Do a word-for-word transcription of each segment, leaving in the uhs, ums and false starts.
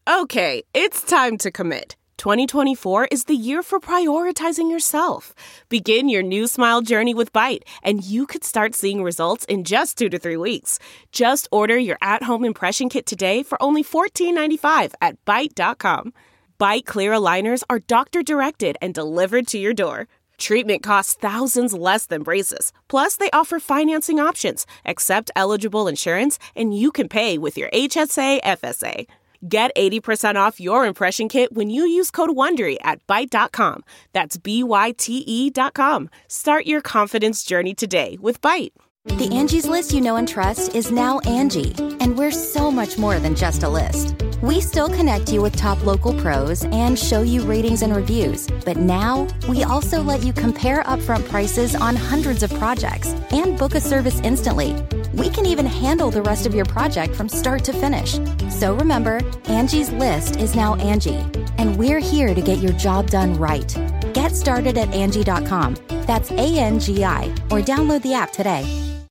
Okay, it's time to commit. twenty twenty-four is the year for prioritizing yourself. Begin your new smile journey with Byte, and you could start seeing results in just two to three weeks. Just order your at-home impression kit today for only fourteen ninety-five at byte dot com. Byte Clear aligners are doctor-directed and delivered to your door. Treatment costs thousands less than braces. Plus, they offer financing options, accept eligible insurance, and you can pay with your H S A F S A. Get eighty percent off your impression kit when you use code WONDERY at byte dot com. That's B Y T E dot com. Start your confidence journey today with Byte. The Angie's List you know and trust is now Angie, and we're so much more than just a list. We still connect you with top local pros and show you ratings and reviews, but now we also let you compare upfront prices on hundreds of projects and book a service instantly. We can even handle the rest of your project from start to finish. So remember, Angie's List is now Angie, and we're here to get your job done right. Get started at Angie dot com. That's A N G I, or download the app today.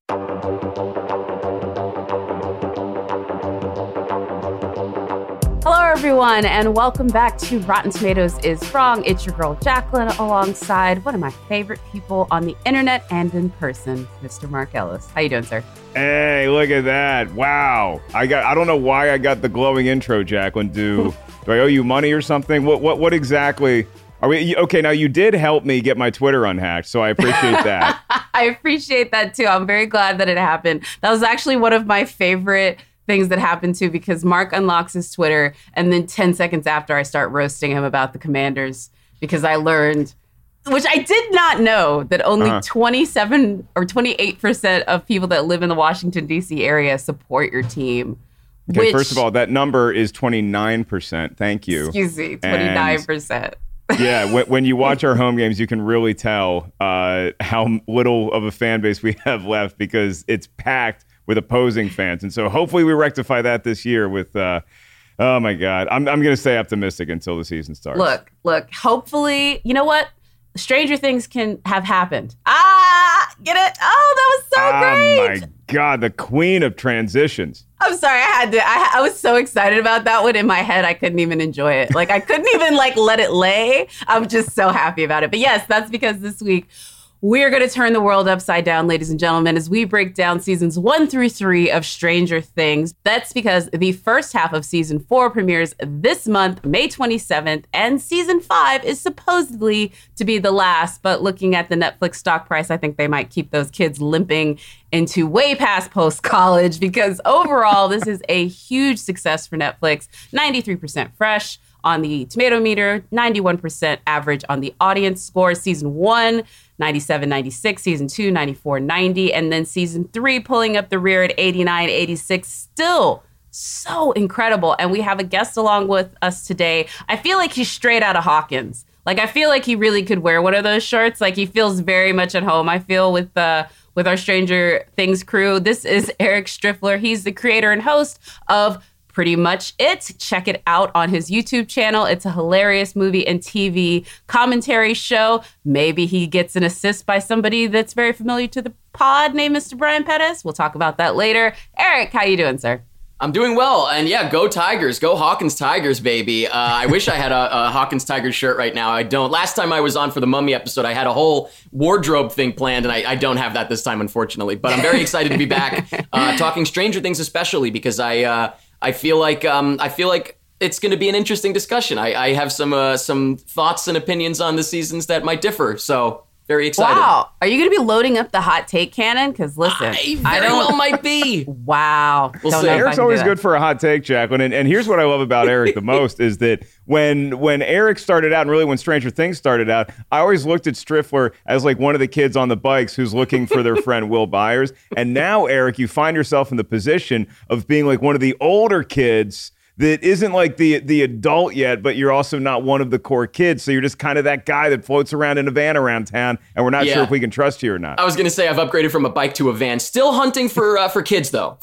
Hello, everyone, and welcome back to Rotten Tomatoes is Wrong. It's your girl, Jacqueline, alongside one of my favorite people on the internet and in person, Mister Mark Ellis. How you doing, sir? Hey, look at that. Wow. I got. I don't know why I got the glowing intro, Jacqueline. Do, do I owe you money or something? What What? What exactly... Are we okay? Now you did help me get my Twitter unhacked, so I appreciate that. I appreciate that too. I'm very glad that it happened. That was actually one of my favorite things that happened too, because Mark unlocks his Twitter, and then ten seconds after I start roasting him about the Commanders, because I learned, which I did not know, that only uh-huh. twenty-seven or twenty-eight percent of people that live in the Washington, D C area support your team. Okay, which, first of all, that number is twenty-nine percent. Thank you. Excuse me, twenty-nine percent. And yeah, when, when you watch our home games, you can really tell uh, how little of a fan base we have left, because it's packed with opposing fans. And so hopefully we rectify that this year with, uh, oh my God, I'm, I'm going to stay optimistic until the season starts. Look, look, hopefully, you know what? Stranger things can have happened. Ah, get it? Oh, that was so oh great. Oh my God, the queen of transitions. I'm sorry, I had to, I, I was so excited about that one in my head, I couldn't even enjoy it. Like, I couldn't even, like, let it lay. I'm just so happy about it. But yes, that's because this week, we're going to turn the world upside down, ladies and gentlemen, as we break down seasons one through three of Stranger Things. That's because the first half of season four premieres this month, May twenty-seventh, and season five is supposedly to be the last. But looking at the Netflix stock price, I think they might keep those kids limping into way past post-college, because overall, this is a huge success for Netflix. ninety-three percent fresh on the tomato meter, ninety-one percent average on the audience score. Season one, ninety-seven ninety-six, season two, ninety-four ninety, and then season three pulling up the rear at eighty-nine eighty-six. Still so incredible. And we have a guest along with us today. I feel like he's straight out of Hawkins. Like, I feel like he really could wear one of those shirts. Like, he feels very much at home, I feel, with uh, with our Stranger Things crew. This is Eric Striffler. He's the creator and host of Pretty Much It. Check it out on his YouTube channel. It's a hilarious movie and T V commentary show. Maybe he gets an assist by somebody that's very familiar to the pod named Mister Brian Pettis. We'll talk about that later. Eric, how you doing, sir? I'm doing well. And yeah, go Tigers. Go Hawkins Tigers, baby. Uh, I wish I had a, a Hawkins Tigers shirt right now. I don't. Last time I was on for the Mummy episode, I had a whole wardrobe thing planned, and I, I don't have that this time, unfortunately. But I'm very excited to be back uh, talking Stranger Things, especially because I... Uh, I feel like um, I feel like it's going to be an interesting discussion. I, I have some uh, some thoughts and opinions on the seasons that might differ. So very excited. Wow. Are you going to be loading up the hot take cannon? Because listen, I very I don't, well might be. Wow. We'll see. Eric's always good for a hot take, Jacqueline. And, and here's what I love about Eric the most is that when when Eric started out, and really when Stranger Things started out, I always looked at Striffler as like one of the kids on the bikes who's looking for their friend Will Byers. And now, Eric, you find yourself in the position of being like one of the older kids that isn't like the the adult yet, but you're also not one of the core kids. So you're just kind of that guy that floats around in a van around town, and we're not yeah. sure if we can trust you or not. I was going to say I've upgraded from a bike to a van. Still hunting for uh, for kids, though.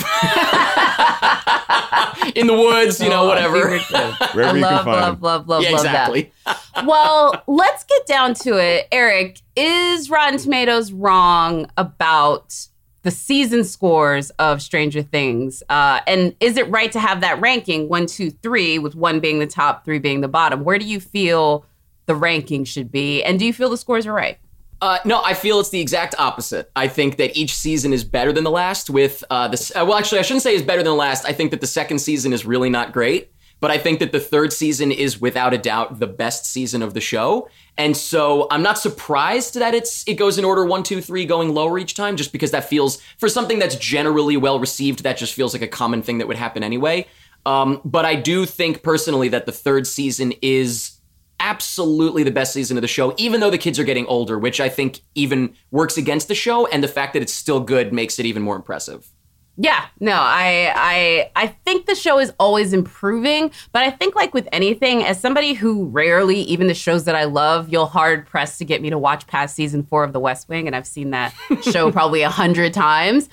In the woods, you know, whatever. I love, love, love, love, yeah, love exactly. that. Well, let's get down to it. Eric, is Rotten Tomatoes wrong about the season scores of Stranger Things? Uh, and is it right to have that ranking, one, two, three, with one being the top, three being the bottom? Where do you feel the ranking should be? And do you feel the scores are right? Uh, no, I feel it's the exact opposite. I think that each season is better than the last with uh, this. Uh, well, actually, I shouldn't say is better than the last. I think that the second season is really not great, but I think that the third season is without a doubt the best season of the show. And so I'm not surprised that it's it goes in order one, two, three, going lower each time, just because that feels, for something that's generally well received, that just feels like a common thing that would happen anyway. Um, but I do think personally that the third season is absolutely the best season of the show, even though the kids are getting older, which I think even works against the show. And the fact that it's still good makes it even more impressive. Yeah, no, I I I think the show is always improving, but I think like with anything, as somebody who rarely, even the shows that I love, you'll hard pressed to get me to watch past season four of The West Wing, and I've seen that show probably a hundred times.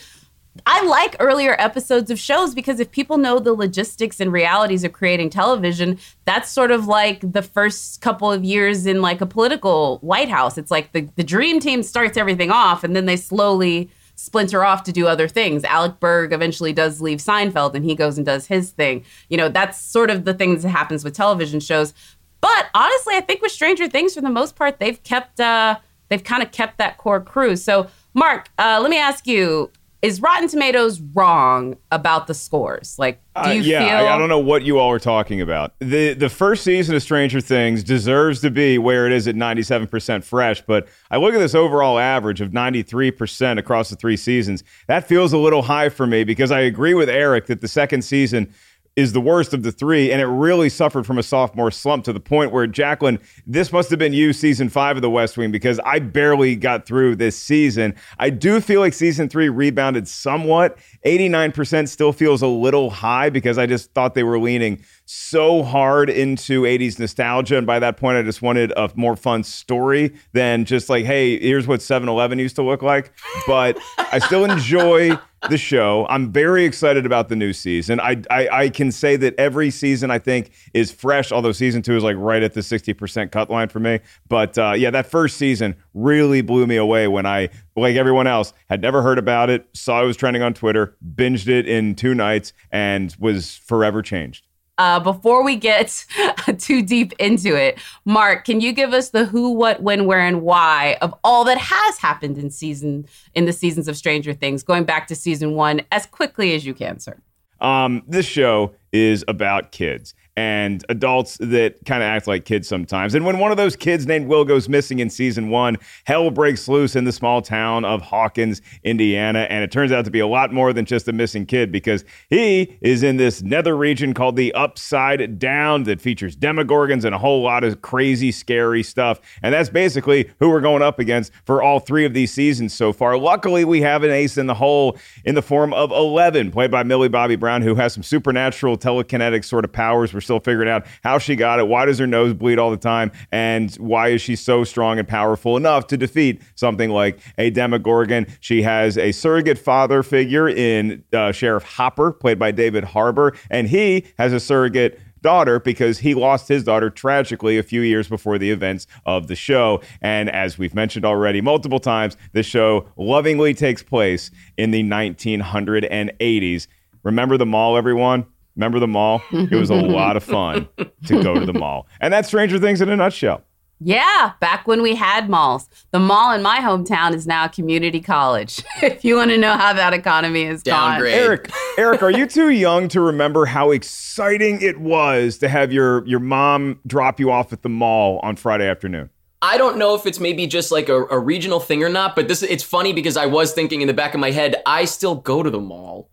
I like earlier episodes of shows because if people know the logistics and realities of creating television, that's sort of like the first couple of years in like a political White House. It's like the, the dream team starts everything off and then they slowly splinter off to do other things. Alec Berg eventually does leave Seinfeld and he goes and does his thing. You know, that's sort of the things that happens with television shows. But honestly, I think with Stranger Things, for the most part, they've kept, uh, they've kind of kept that core crew. So Mark, uh, let me ask you, is Rotten Tomatoes wrong about the scores? Like, do you uh, yeah, feel... I, I don't know what you all are talking about. The the first season of Stranger Things deserves to be where it is at ninety-seven percent fresh, but I look at this overall average of ninety-three percent across the three seasons. That feels a little high for me because I agree with Eric that the second season is the worst of the three, and it really suffered from a sophomore slump to the point where, Jacqueline, this must have been you season five of The West Wing because I barely got through this season. I do feel like season three rebounded somewhat. eighty-nine percent still feels a little high because I just thought they were leaning so hard into eighties nostalgia, and by that point, I just wanted a more fun story than just like, hey, here's what seven eleven used to look like. But I still enjoy the show. I'm very excited about the new season. I, I I can say that every season I think is fresh, although season two is like right at the sixty percent cut line for me. But uh, yeah, that first season really blew me away when I, like everyone else, had never heard about it, saw it was trending on Twitter, binged it in two nights, and was forever changed. Uh, before we get too deep into it, Mark, can you give us the who, what, when, where, and why of all that has happened in season in the seasons of Stranger Things, going back to season one, as quickly as you can, sir? Um, this show is about kids and adults that kind of act like kids sometimes. And when one of those kids named Will goes missing in season one, hell breaks loose in the small town of Hawkins, Indiana. And it turns out to be a lot more than just a missing kid because he is in this nether region called the Upside Down that features Demogorgons and a whole lot of crazy, scary stuff. And that's basically who we're going up against for all three of these seasons so far. Luckily, we have an ace in the hole in the form of Eleven, played by Millie Bobby Brown, who has some supernatural telekinetic sort of powers. We're still figuring out how she got it. Why does her nose bleed all the time? And why is she so strong and powerful enough to defeat something like a Demogorgon? She has a surrogate father figure in uh, Sheriff Hopper, played by David Harbour. And he has a surrogate daughter because he lost his daughter tragically a few years before the events of the show. And as we've mentioned already multiple times, the show lovingly takes place in the nineteen eighties. Remember the mall, everyone? Remember the mall? It was a lot of fun to go to the mall. And that's Stranger Things in a nutshell. Yeah, back when we had malls. The mall in my hometown is now a community college. If you want to know how that economy is Downgrade. gone. Eric, Eric, are you too young to remember how exciting it was to have your, your mom drop you off at the mall on Friday afternoon? I don't know if it's maybe just like a, a regional thing or not, but this it's funny because I was thinking in the back of my head, I still go to the mall.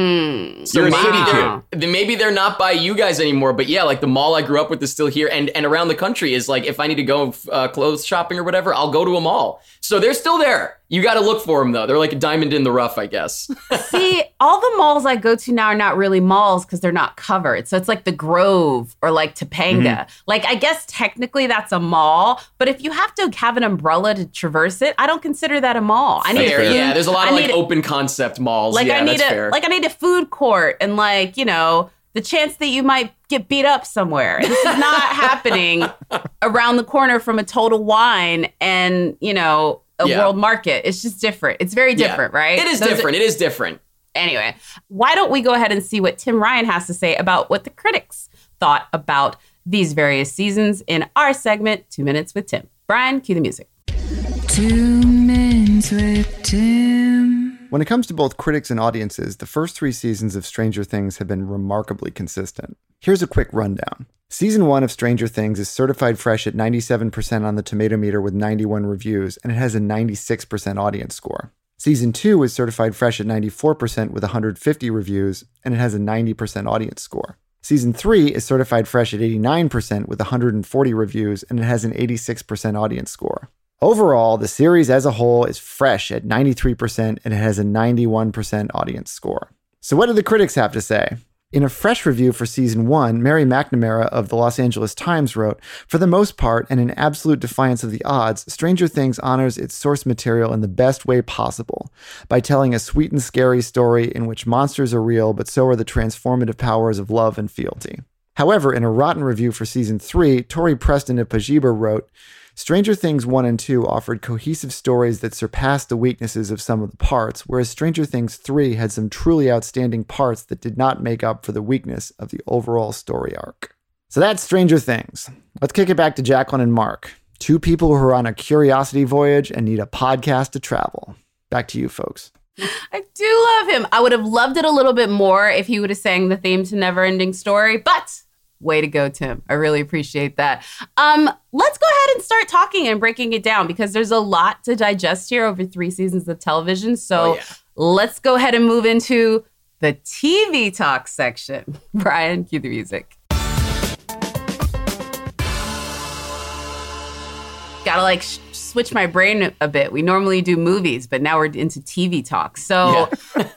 Mm, so You're a maybe city they're, kid. maybe they're not by you guys anymore, but yeah, like the mall I grew up with is still here, and and around the country is like if I need to go uh, clothes shopping or whatever, I'll go to a mall. So they're still there. You got to look for them though. They're like a diamond in the rough, I guess. See, all the malls I go to now are not really malls because they're not covered. So it's like the Grove or like Topanga. Mm-hmm. Like I guess technically that's a mall, but if you have to have an umbrella to traverse it, I don't consider that a mall. I need fair, a food, yeah. There's a lot I of like a, open concept malls. Like yeah, I need that's a fair. like I need a food court and like you know the chance that you might get beat up somewhere. This is not happening around the corner from a Total Wine and you know. a Yeah. world market. It's just different. It's very different, Yeah. right? It is Those different. Are, it is different. anyway, why don't we go ahead and see what Tim Ryan has to say about what the critics thought about these various seasons in our segment, Two Minutes with Tim. Brian, cue the music. Two Minutes with Tim. When it comes to both critics and audiences, the first three seasons of Stranger Things have been remarkably consistent. Here's a quick rundown. Season one of Stranger Things is certified fresh at ninety-seven percent on the Tomato Meter with ninety-one reviews, and it has a ninety-six percent audience score. Season two is certified fresh at ninety-four percent with one hundred fifty reviews, and it has a ninety percent audience score. Season three is certified fresh at eighty-nine percent with one hundred forty reviews, and it has an eighty-six percent audience score. Overall, the series as a whole is fresh at ninety-three percent, and it has a ninety-one percent audience score. So what do the critics have to say? In a fresh review for season one, Mary McNamara of the Los Angeles Times wrote, "For the most part, and in absolute defiance of the odds, Stranger Things honors its source material in the best way possible, by telling a sweet and scary story in which monsters are real, but so are the transformative powers of love and fealty." However, in a rotten review for season three, Tori Preston of Pajiba wrote, "Stranger Things one and two offered cohesive stories that surpassed the weaknesses of some of the parts, whereas Stranger Things three had some truly outstanding parts that did not make up for the weakness of the overall story arc." So that's Stranger Things. Let's kick it back to Jacqueline and Mark, two people who are on a curiosity voyage and need a podcast to travel. Back to you, folks. I do love him. I would have loved it a little bit more if he would have sang the theme to Neverending Story, but way to go, Tim. I really appreciate that. Um, let's go ahead and start talking and breaking it down, because there's a lot to digest here over three seasons of television. So Oh, yeah. let's go ahead and move into the T V talk section. Brian, cue the music. Gotta like sh- switch my brain a bit. We normally do movies, but now we're into T V talk. So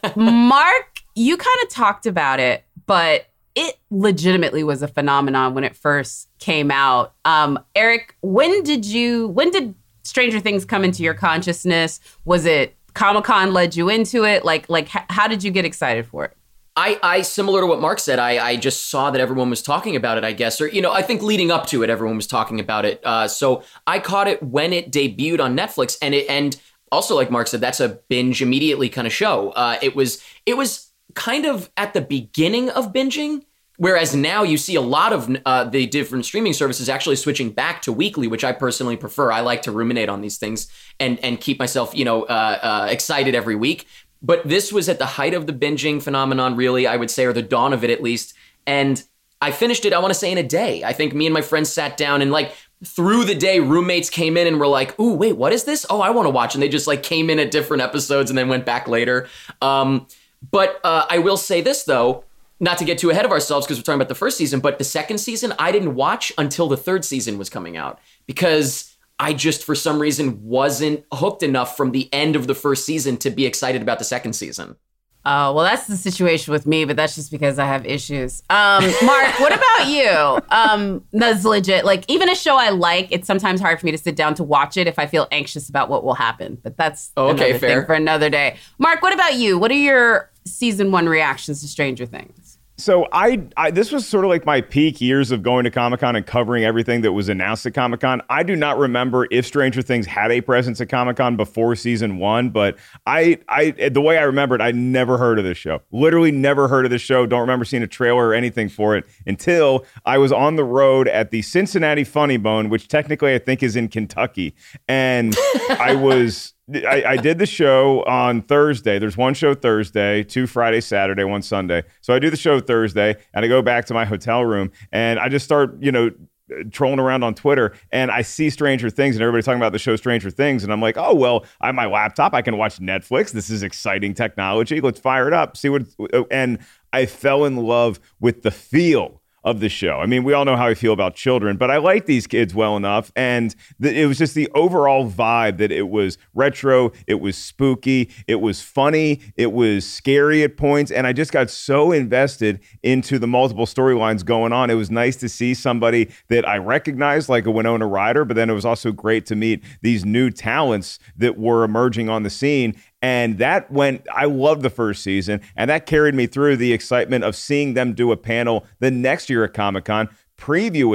Mark, you kind of talked about it, but it legitimately was a phenomenon when it first came out. Um, Eric, when did you, when did Stranger Things come into your consciousness? Was it Comic-Con led you into it? Like, like h- how did you get excited for it? I, I, similar to what Mark said, I, I just saw that everyone was talking about it, I guess. Or, you know, I think leading up to it, everyone was talking about it. Uh, so I caught it when it debuted on Netflix. And it, and also, like Mark said, that's a binge immediately kind of show. Uh, it was, it was kind of at the beginning of binging, whereas now you see a lot of uh, the different streaming services actually switching back to weekly, which I personally prefer. I like to ruminate on these things and and keep myself, you know, uh, uh, excited every week. But this was at the height of the binging phenomenon, really, I would say, or the dawn of it at least. And I finished it, I want to say, in a day. I think me and my friends sat down and like through the day, roommates came in and were like, "Ooh, wait, what is this? Oh, I want to watch." And they just like came in at different episodes and then went back later. Um, but uh, I will say this, though, not to get too ahead of ourselves because we're talking about the first season, but the second season, I didn't watch until the third season was coming out because I just, for some reason, wasn't hooked enough from the end of the first season to be excited about the second season. Oh, well, that's the situation with me, but that's just because I have issues. Um, Mark, what about you? Um, that's legit. Like, even a show I like, it's sometimes hard for me to sit down to watch it if I feel anxious about what will happen. But that's Oh, okay, another fair. thing for another day. Mark, what about you? What are your season one reactions to Stranger Things? So I, I, this was sort of like my peak years of going to Comic-Con and covering everything that was announced at Comic-Con. I do not remember if Stranger Things had a presence at Comic-Con before season one, but I, I, the way I remember it, I never heard of this show. Literally never heard of this show. Don't remember seeing a trailer or anything for it until I was on the road at the Cincinnati Funny Bone, which technically I think is in Kentucky, and I was. I, I did the show on Thursday. There's one show Thursday, two Friday, Saturday, one Sunday. So I do the show Thursday, and I go back to my hotel room, and I just start, you know, trolling around on Twitter, and I see Stranger Things, and everybody's talking about the show Stranger Things, and I'm like, oh, well, I have my laptop. I can watch Netflix. This is exciting technology. Let's fire it up, see what. And I fell in love with the feel of the show. I mean, we all know how I feel about children, but I like these kids well enough. And th- it was just the overall vibe that it was retro, it was spooky, it was funny, it was scary at points. And I just got so invested into the multiple storylines going on. It was nice to see somebody that I recognized, like a Winona Ryder, but then it was also great to meet these new talents that were emerging on the scene. And that went, I loved the first season, and that carried me through the excitement of seeing them do a panel the next year at Comic-Con previewing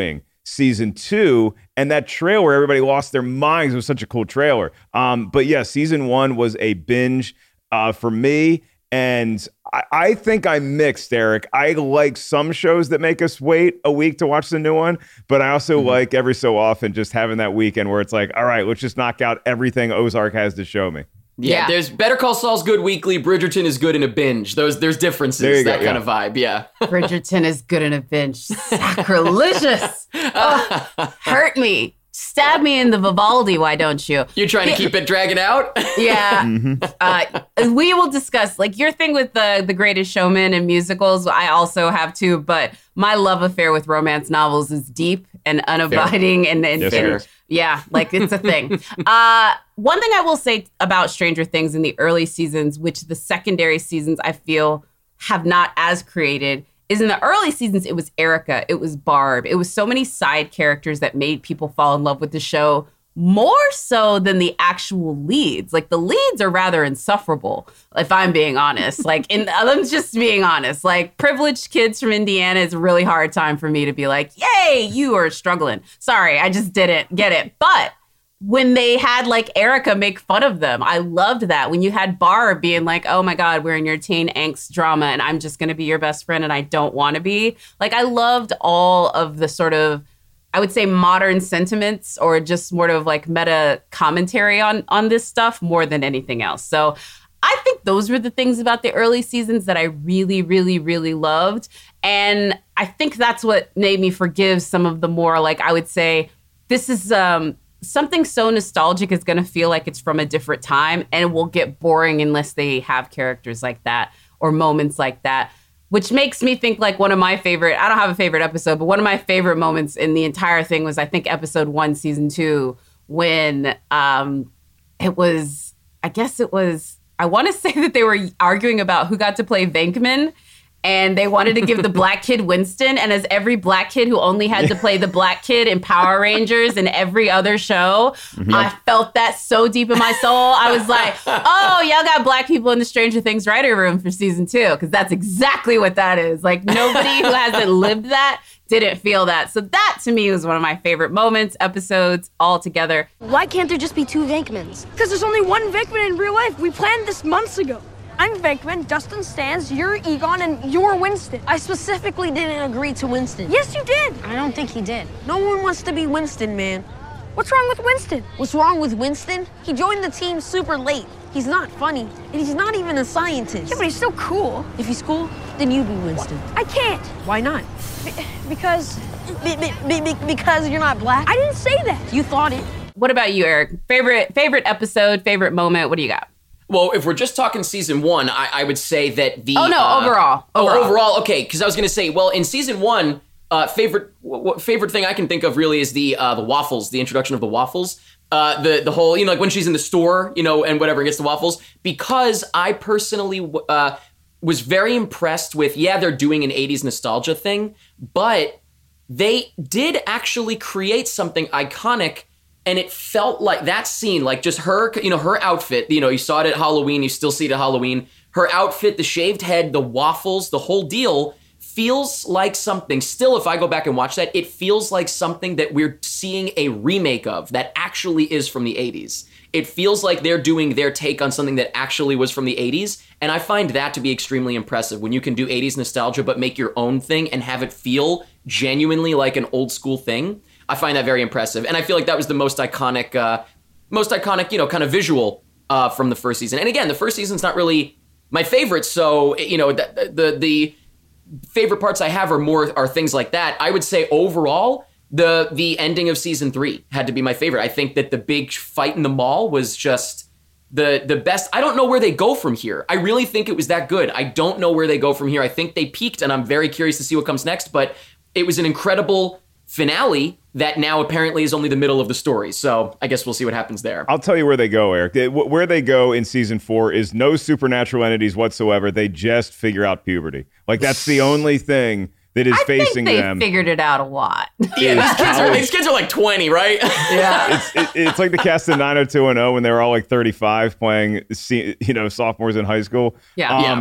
season two, and that trailer, everybody lost their minds. It was such a cool trailer. Um, but yeah, season one was a binge uh, for me. And I, I think I'm mixed, Eric. I like some shows that make us wait a week to watch the new one, but I also mm-hmm. like every so often just having that weekend where it's like, all right, let's just knock out everything Ozark has to show me. Yeah, yeah. There's Better Call Saul's good weekly. Bridgerton is good in a binge. Those There's differences, there that go, kind yeah. of vibe, yeah. Bridgerton is good in a binge. Sacrilegious. Oh, hurt me. Stab me in the Vivaldi, why don't you? You're trying yeah. to keep it dragging out? Yeah. mm-hmm. uh, we will discuss, like, your thing with the, the Greatest Showman and musicals, I also have too, but my love affair with romance novels is deep and unabiding. Fair. and, and, yes, and yeah, like, it's a thing. uh, one thing I will say about Stranger Things in the early seasons, which the secondary seasons I feel have not as created, is in the early seasons, it was Erica, it was Barb, it was so many side characters that made people fall in love with the show more so than the actual leads. Like, the leads are rather insufferable, if I'm being honest. Like, in, I'm just being honest. Like, privileged kids from Indiana is a really hard time for me to be like, yay, you are struggling. Sorry, I just didn't get it. But when they had, like, Erica make fun of them, I loved that. When you had Barb being like, oh my God, we're in your teen angst drama and I'm just going to be your best friend and I don't want to be. Like, I loved all of the sort of, I would say, modern sentiments or just sort of like meta commentary on, on this stuff more than anything else. So I think those were the things about the early seasons that I really, really, really loved. And I think that's what made me forgive some of the more, like, I would say, this is um, something so nostalgic is going to feel like it's from a different time and it will get boring unless they have characters like that or moments like that. Which makes me think, like, one of my favorite, I don't have a favorite episode, but one of my favorite moments in the entire thing was, I think, episode one, season two, when um, it was, I guess it was, I want to say that they were arguing about who got to play Venkman. And they wanted to give the black kid Winston. And as every black kid who only had to play the black kid in Power Rangers and every other show, mm-hmm. I felt that so deep in my soul. I was like, oh, y'all got black people in the Stranger Things writer room for season two. Because that's exactly what that is. Like, nobody who hasn't lived that didn't feel that. So that, to me, was one of my favorite moments, episodes, all together. Why can't there just be two Venkmans? Because there's only one Venkman in real life. We planned this months ago. I'm Venkman, Dustin Stans, you're Egon, and you're Winston. I specifically didn't agree to Winston. Yes, you did. I don't think he did. No one wants to be Winston, man. What's wrong with Winston? What's wrong with Winston? He joined the team super late. He's not funny, and he's not even a scientist. Yeah, but he's so cool. If he's cool, then you be Winston. I can't. Why not? Be- because... Be- be- be- because you're not black? I didn't say that. You thought it. What about you, Eric? Favorite favorite episode, favorite moment? What do you got? Well, if we're just talking season one, I, I would say that the... Oh, no, uh, overall. overall. Oh, overall, okay, because I was going to say, well, in season one, uh, favorite w- favorite thing I can think of really is the uh, the waffles, the introduction of the waffles. Uh, the the whole, you know, like when she's in the store, you know, and whatever, gets the waffles. Because I personally uh, was very impressed with, yeah, they're doing an eighties nostalgia thing, but they did actually create something iconic. And it felt like that scene, like just her, you know, her outfit, you know, you saw it at Halloween, you still see it at Halloween. Her outfit, the shaved head, the waffles, the whole deal feels like something. Still, if I go back and watch that, it feels like something that we're seeing a remake of that actually is from the eighties. It feels like they're doing their take on something that actually was from the eighties. And I find that to be extremely impressive when you can do eighties nostalgia, but make your own thing and have it feel genuinely like an old school thing. I find that very impressive. And I feel like that was the most iconic, uh, most iconic, you know, kind of visual uh, from the first season. And again, the first season's not really my favorite. So, you know, the, the, the favorite parts I have are more are things like that. I would say overall, the the ending of season three had to be my favorite. I think that the big fight in the mall was just the the best. I don't know where they go from here. I really think it was that good. I don't know where they go from here. I think they peaked, and I'm very curious to see what comes next. But it was an incredible finale that now apparently is only the middle of the story. So I guess we'll see what happens there. I'll tell you where they go, Eric. Where they go in season four is no supernatural entities whatsoever. They just figure out puberty. Like, that's the only thing that is I facing think they them. figured it out a lot. Yeah, these kids are these kids are like twenty, right? Yeah. It's, it, it's like the cast of nine oh two one oh when they were all like thirty-five playing, you know, sophomores in high school. Yeah. Um,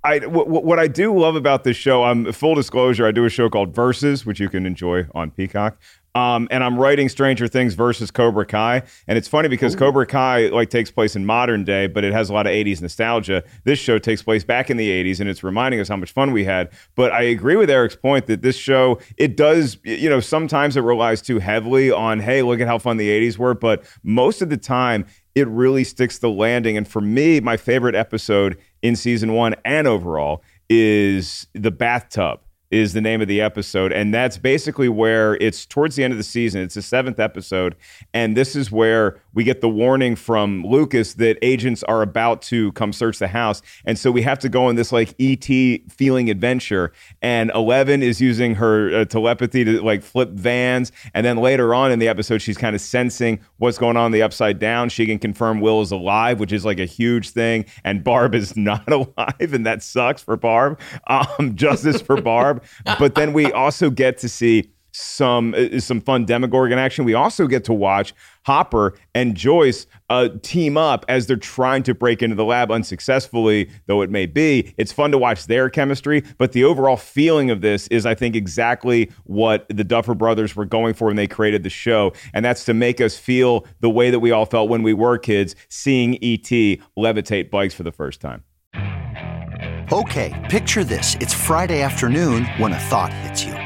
I w- w- what I do love about this show, um, full disclosure, I do a show called Versus, which you can enjoy on Peacock. Um, and I'm writing Stranger Things versus Cobra Kai. And it's funny because Ooh. Cobra Kai like takes place in modern day, but it has a lot of eighties nostalgia. This show takes place back in the eighties, and it's reminding us how much fun we had. But I agree with Eric's point that this show, it does, you know, sometimes it relies too heavily on, hey, look at how fun the eighties were. But most of the time, it really sticks the landing. And for me, my favorite episode in season one and overall is the bathtub. Is the name of the episode. And that's basically where it's towards the end of the season. It's the seventh episode. And this is where we get the warning from Lucas that agents are about to come search the house. And so we have to go on this like E T feeling adventure. And Eleven is using her uh, telepathy to like flip vans. And then later on in the episode, she's kind of sensing what's going on in the Upside Down. She can confirm Will is alive, which is like a huge thing. And Barb is not alive. And that sucks for Barb. Um, justice for Barb. But then we also get to see some uh, some fun Demogorgon action. We also get to watch Hopper and Joyce uh, team up as they're trying to break into the lab unsuccessfully, though it may be. It's fun to watch their chemistry, but the overall feeling of this is, I think, exactly what the Duffer Brothers were going for when they created the show, and that's to make us feel the way that we all felt when we were kids, seeing E T levitate bikes for the first time. Okay, picture this. It's Friday afternoon when a thought hits you.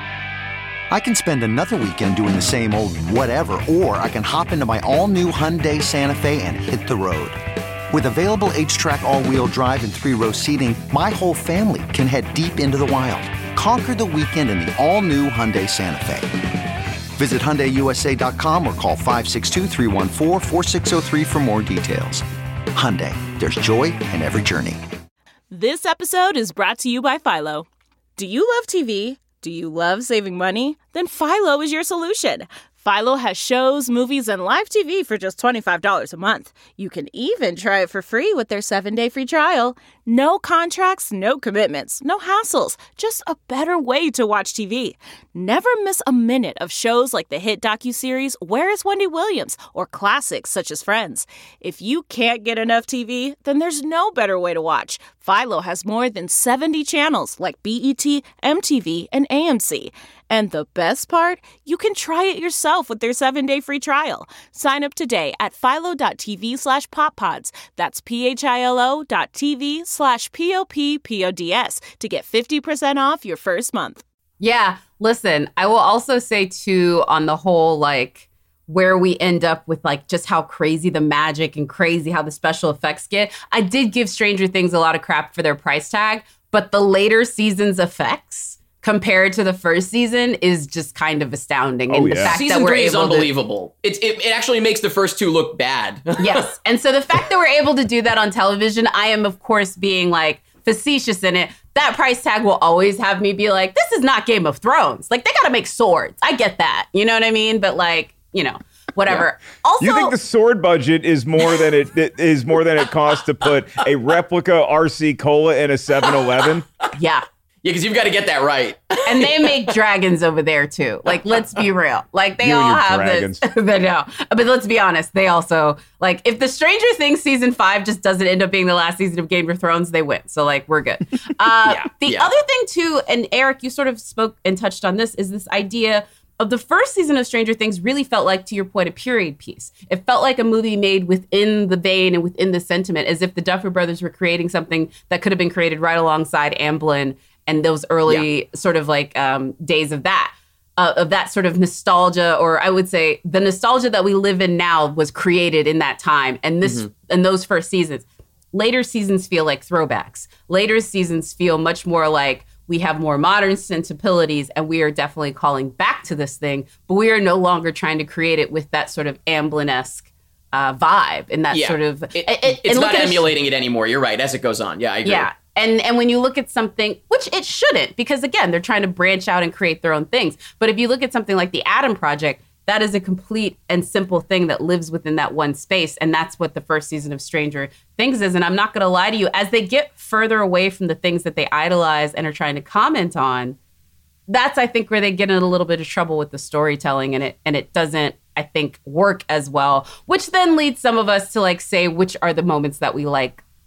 I can spend another weekend doing the same old whatever, or I can hop into my all-new Hyundai Santa Fe and hit the road. With available H-Track all-wheel drive and three-row seating, my whole family can head deep into the wild. Conquer the weekend in the all-new Hyundai Santa Fe. Visit Hyundai U S A dot com or call five six two, three one four, four six zero three for more details. Hyundai, there's joy in every journey. This episode is brought to you by Philo. Do you love T V? Do you love saving money? Then Philo is your solution. Philo has shows, movies, and live T V for just twenty-five dollars a month. You can even try it for free with their seven-day free trial. No contracts, no commitments, no hassles. Just a better way to watch T V. Never miss a minute of shows like the hit docuseries Where is Wendy Williams? Or classics such as Friends. If you can't get enough T V, then there's no better way to watch. Philo has more than seventy channels like B E T, M T V, and A M C. And the best part? You can try it yourself with their seven-day free trial. Sign up today at philo.tv slash poppods. That's P-H-I-L-O dot TV slash P-O-P-P-O-D-S to get fifty percent off your first month. Yeah, listen, I will also say, too, on the whole, like, where we end up with, like, just how crazy the magic and crazy how the special effects get. I did give Stranger Things a lot of crap for their price tag, but the later season's effects compared to the first season is just kind of astounding. Oh, and yeah. the fact Season that we're three is able unbelievable. To... It, it, it actually makes the first two look bad. Yes. And so the fact that we're able to do that on television, I am, of course, being, like, facetious in it. That price tag will always have me be like, this is not Game of Thrones. Like, they got to make swords. I get that. You know what I mean? But, like, you know, whatever. Yeah. Also, you think the sword budget is more than it, it is more than it costs to put a replica R C Cola in a seven eleven? Yeah. Yeah, because you've got to get that right. And they make dragons over there, too. Like, let's be real. Like, they you all have dragons. this. They know. But let's be honest. They also, like, if the Stranger Things season five just doesn't end up being the last season of Game of Thrones, they win. So, like, we're good. Uh, yeah, the yeah. other thing, too, and Eric, you sort of spoke and touched on this, is this idea of the first season of Stranger Things really felt like, to your point, a period piece. It felt like a movie made within the vein and within the sentiment, as if the Duffer Brothers were creating something that could have been created right alongside Amblin and those early yeah. sort of like um, days of that, uh, of that sort of nostalgia, or I would say the nostalgia that we live in now was created in that time. And this, mm-hmm. and those first seasons. Later seasons feel like throwbacks. Later seasons feel much more like we have more modern sensibilities, and we are definitely calling back to this thing, but we are no longer trying to create it with that sort of Amblin-esque uh, vibe and that yeah. sort of... It, it, it's not emulating sh- it anymore. You're right, as it goes on. Yeah, I agree. Yeah. And and when you look at something, which it shouldn't, because again, they're trying to branch out and create their own things. But if you look at something like the Adam Project, that is a complete and simple thing that lives within that one space. And that's what the first season of Stranger Things is. And I'm not going to lie to you, as they get further away from the things that they idolize and are trying to comment on, that's, I think, where they get in a little bit of trouble with the storytelling. And it and it doesn't, I think, work as well, which then leads some of us to like say, which are the moments that we like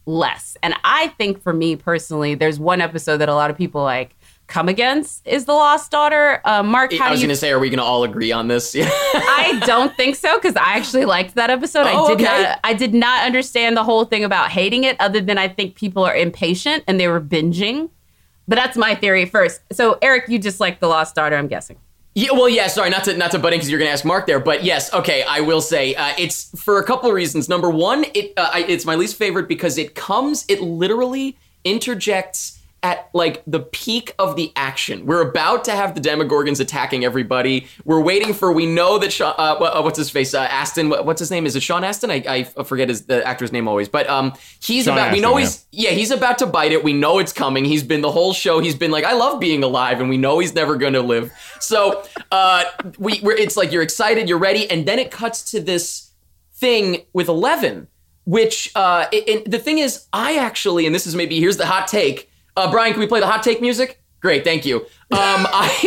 less. And I think for me personally, there's one episode that a lot of people like come against is The Lost Daughter. Uh, Mark, how I was do you... going to say, are we going to all agree on this? Yeah. I don't think so, because I actually liked that episode. Oh, I did okay. not. I did not understand the whole thing about hating it, other than I think people are impatient and they were binging. But that's my theory first. So, Eric, you just like The Lost Daughter, I'm guessing. Yeah, well, yeah, sorry, not to not to butt in because you're going to ask Mark there, but yes, okay, I will say uh, it's for a couple of reasons. Number one, it uh, I, it's my least favorite because it comes, it literally interjects at like the peak of the action. We're about to have the Demogorgons attacking everybody. We're waiting for, we know that, Sean, uh, what's his face, uh, Astin, what's his name? Is it Sean Astin? I, I forget his the actor's name always, but um, he's Sean about, Astin, we know yeah. he's, yeah, he's about to bite it. We know it's coming. He's been the whole show. He's been like, I love being alive, and we know he's never going to live. So uh, we, we're, it's like, you're excited, you're ready. And then it cuts to this thing with Eleven, which uh, it, it, the thing is, I actually, and this is maybe, here's the hot take. Uh, Brian, can we play the hot take music? Great, thank you. Um,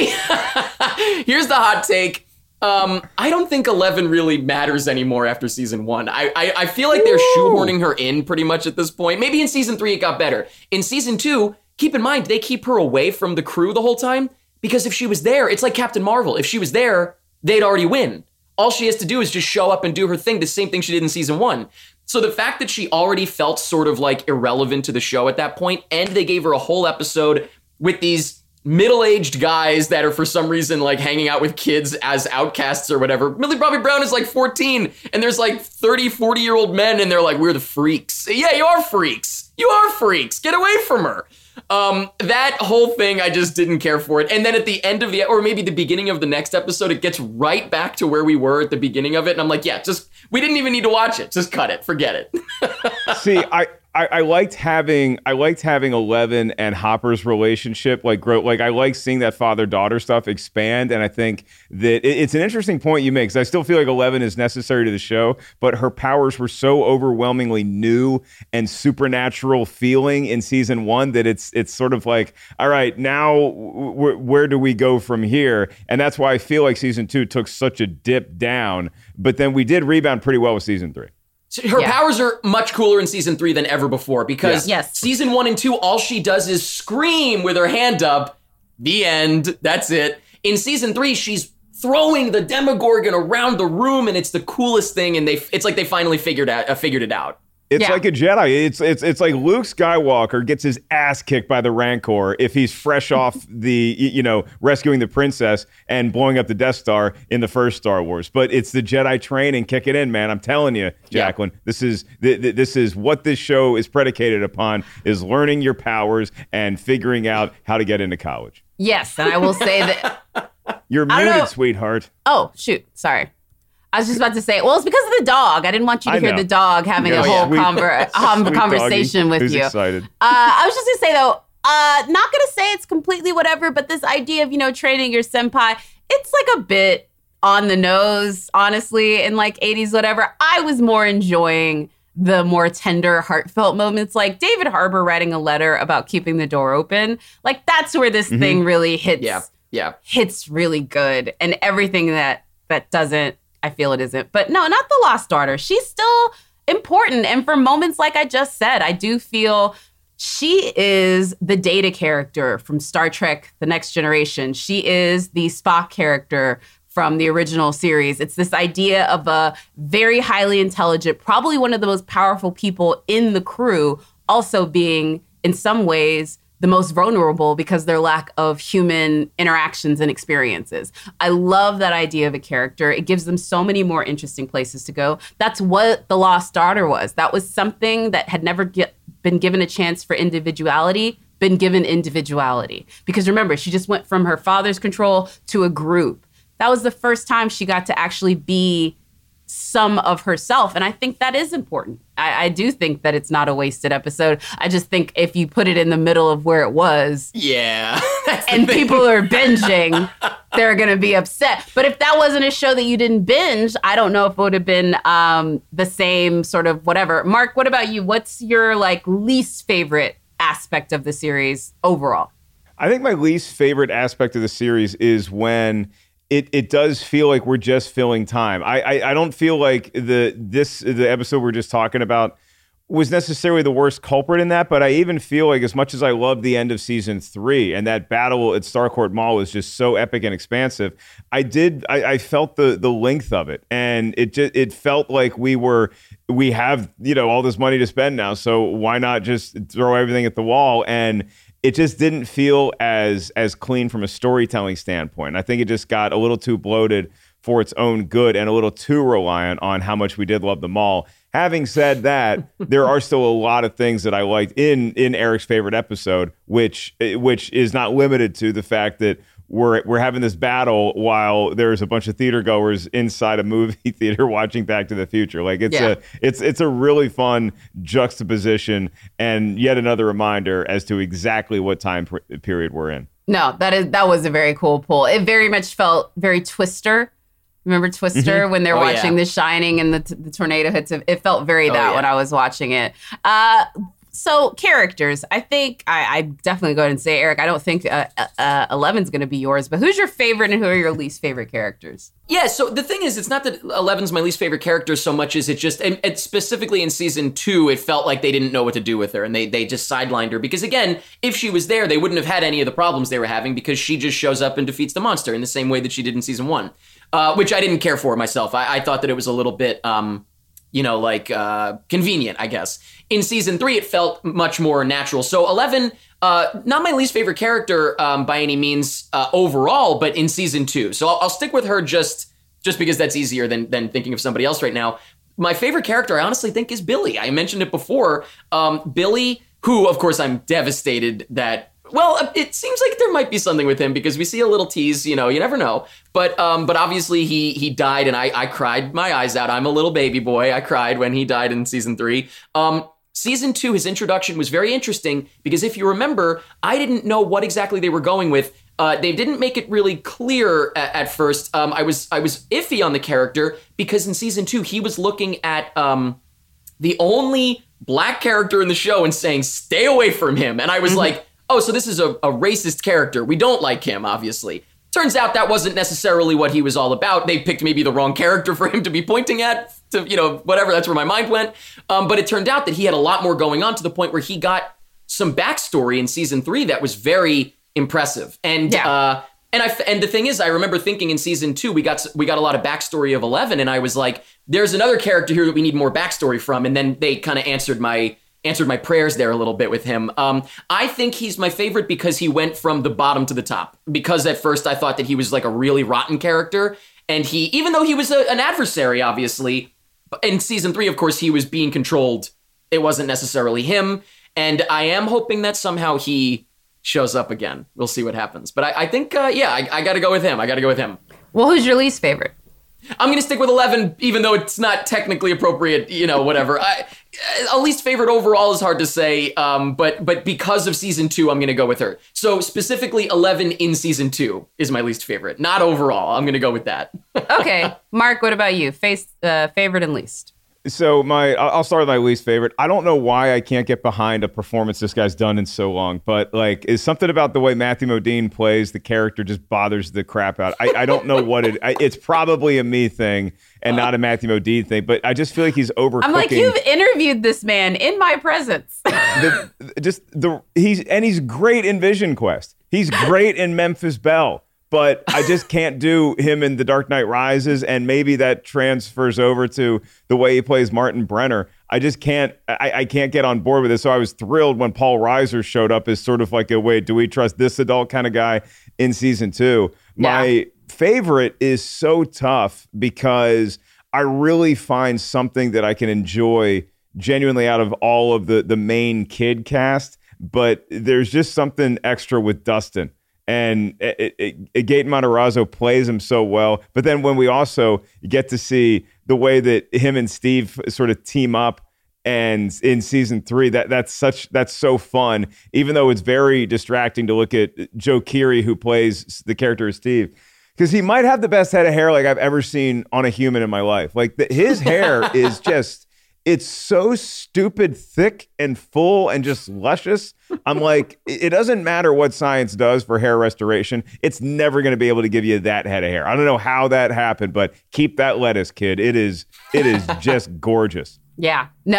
I here's the hot take. Um, I don't think Eleven really matters anymore after season one. I, I, I feel like they're Ooh. shoehorning her in pretty much at this point. Maybe in season three it got better. In season two, keep in mind, they keep her away from the crew the whole time, because if she was there, it's like Captain Marvel. If she was there, they'd already win. All she has to do is just show up and do her thing, the same thing she did in season one. So the fact that she already felt sort of like irrelevant to the show at that point, and they gave her a whole episode with these middle-aged guys that are for some reason like hanging out with kids as outcasts or whatever. Millie Bobby Brown is like fourteen, and there's like thirty, forty-year-old men, and they're like, we're the freaks. Yeah, you are freaks. You are freaks. Get away from her. Um, that whole thing, I just didn't care for it. And then at the end of the, or maybe the beginning of the next episode, it gets right back to where we were at the beginning of it. And I'm like, yeah, just, we didn't even need to watch it. Just cut it. Forget it. See, I, I, I liked having, I liked having Eleven and Hopper's relationship, like grow, like I like seeing that father-daughter stuff expand. And I think that it, it's an interesting point you make, because I still feel like Eleven is necessary to the show, but her powers were so overwhelmingly new and supernatural feeling in season one that it's, it's sort of like, all right, now w- where do we go from here? And that's why I feel like season two took such a dip down, but then we did rebound pretty well with season three. So her Yeah. powers are much cooler in season three than ever before, because Yeah. Yes. season one and two, all she does is scream with her hand up. The end. That's it. In season three, she's throwing the Demogorgon around the room, and it's the coolest thing. And they, it's like they finally figured out, uh, figured it out. It's Yeah. like a Jedi. It's it's it's like Luke Skywalker gets his ass kicked by the Rancor if he's fresh off the, you know, rescuing the princess and blowing up the Death Star in the first Star Wars. But it's the Jedi training, kick it in, man. I'm telling you, Jacqueline, yeah. this is th- th- this is what this show is predicated upon: is learning your powers and figuring out how to get into college. Yes, and I will say that. You're I don't know. muted, sweetheart. Oh, shoot. Sorry. I was just about to say, well, it's because of the dog. I didn't want you to I hear know. the dog having Yeah, a whole sweet- conver- um, sweet conversation doggy. with Who's you. excited? Uh, I was just going to say, though, uh, not going to say it's completely whatever, but this idea of, you know, training your senpai, it's like a bit on the nose, honestly, in like eighties, whatever. I was more enjoying the more tender, heartfelt moments, like David Harbour writing a letter about keeping the door open. Like, that's where this Mm-hmm. thing really hits. Yeah. Yeah. hits really good, and everything that that doesn't, I feel it isn't. But no, not the Lost Daughter. She's still important, and for moments like I just said, I do feel she is the Data character from Star Trek The Next Generation. She is the Spock character from the original series. It's this idea of a very highly intelligent, probably one of the most powerful people in the crew, also being in some ways the most vulnerable because their lack of human interactions and experiences. I love that idea of a character. It gives them so many more interesting places to go. That's what The Lost Daughter was. That was something that had never get, been given a chance for individuality, been given individuality. Because remember, she just went from her father's control to a group. That was the first time she got to actually be some of herself. And I think that is important. I, I do think that it's not a wasted episode. I just think if you put it in the middle of where it was, Yeah. and people are binging, they're going to be upset. But if that wasn't a show that you didn't binge, I don't know if it would have been um, the same sort of whatever. Mark, what about you? What's your like least favorite aspect of the series overall? I think my least favorite aspect of the series is when It it does feel like we're just filling time. I, I I don't feel like the this the episode we're just talking about was necessarily the worst culprit in that, but I even feel like as much as I loved the end of season three and that battle at Starcourt Mall was just so epic and expansive, I did I, I felt the the length of it, and it just it felt like we were we have you know all this money to spend now, so why not just throw everything at the wall? And it just didn't feel as as clean from a storytelling standpoint. I think it just got a little too bloated for its own good and a little too reliant on how much we did love the mall. Having said that, there are still a lot of things that I liked in in Eric's favorite episode, which which is not limited to the fact that we're we're having this battle while there's a bunch of theater goers inside a movie theater watching Back to the Future. Like it's yeah. a it's it's a really fun juxtaposition and yet another reminder as to exactly what time pr- period we're in. No, that is that was a very cool pull. It very much felt very Twister. Remember Twister mm-hmm. when they're oh, watching yeah. The Shining and the, t- the tornado hits? It felt very oh, that yeah. when I was watching it. Uh, so characters, I think I, I definitely go ahead and say, Eric, I don't think uh, uh, eleven's going to be yours, but who's your favorite and who are your least favorite characters? Yeah, so the thing is, it's not that eleven's my least favorite character so much as it just, and, and specifically in season two, it felt like they didn't know what to do with her and they they just sidelined her. Because again, if she was there, they wouldn't have had any of the problems they were having because she just shows up and defeats the monster in the same way that she did in season one. Uh, which I didn't care for myself. I, I thought that it was a little bit, um, you know, like uh, convenient, I guess. In season three, it felt much more natural. So eleven, uh, not my least favorite character um, by any means uh, overall, but in season two. So I'll, I'll stick with her just just because that's easier than than thinking of somebody else right now. My favorite character, I honestly think, is Billy. I mentioned it before. Um, Billy, who, of course, I'm devastated that. Well, it seems like there might be something with him because we see a little tease, you know, you never know. But um, but obviously he he died and I, I cried my eyes out. I'm a little baby boy. I cried when he died in season three. Um, season two, his introduction was very interesting because if you remember, I didn't know what exactly they were going with. Uh, they didn't make it really clear at, at first. Um, I was I was iffy on the character because in season two, he was looking at um, the only black character in the show and saying, stay away from him. And I was mm-hmm. like, oh, so this is a, a racist character. We don't like him, obviously. Turns out that wasn't necessarily what he was all about. They picked maybe the wrong character for him to be pointing at, to, you know, whatever. That's where my mind went. Um, but it turned out that he had a lot more going on to the point where he got some backstory in season three that was very impressive. And yeah. uh, and I and the thing is, I remember thinking in season two, we got we got a lot of backstory of eleven, and I was like, there's another character here that we need more backstory from. And then they kind of answered my answered my prayers there a little bit with him. Um, I think he's my favorite because he went from the bottom to the top. Because at first I thought that he was like a really rotten character. And he, even though he was a, an adversary, obviously, in season three, of course, he was being controlled. It wasn't necessarily him. And I am hoping that somehow he shows up again. We'll see what happens. But I, I think, uh, yeah, I, I got to go with him. I got to go with him. Well, who's your least favorite? I'm going to stick with eleven, even though it's not technically appropriate, you know, whatever. I, a least favorite overall is hard to say, um, but but because of season two, I'm going to go with her. So specifically eleven in season two is my least favorite, not overall. I'm going to go with that. Okay. Mark, what about you? Face, uh, favorite and least? So my, I'll start with my least favorite. I don't know why I can't get behind a performance this guy's done in so long, but like, is something about the way Matthew Modine plays the character just bothers the crap out. I, I don't know what it. I, it's probably a me thing and not a Matthew Modine thing, but I just feel like he's overcooking. I'm like, you've interviewed this man in my presence. the, just the he's and he's great in Vision Quest. He's great in Memphis Belle. But I just can't do him in The Dark Knight Rises, and maybe that transfers over to the way he plays Martin Brenner. I just can't, I, I can't get on board with this. So I was thrilled when Paul Reiser showed up as sort of like a, wait, do we trust this adult kind of guy in season two? Yeah. My favorite is so tough because I really find something that I can enjoy genuinely out of all of the, the main kid cast, but there's just something extra with Dustin. And it, it, it, Gaten Matarazzo plays him so well. But then when we also get to see the way that him and Steve sort of team up, and in season three, that that's such that's so fun. Even though it's very distracting to look at Joe Keery, who plays the character of Steve, because he might have the best head of hair like I've ever seen on a human in my life. Like the, his hair is just. It's so stupid, thick and full and just luscious. I'm like, it doesn't matter what science does for hair restoration. It's never going to be able to give you that head of hair. I don't know how that happened, but keep that lettuce, kid. It is, it is just gorgeous. Yeah, no,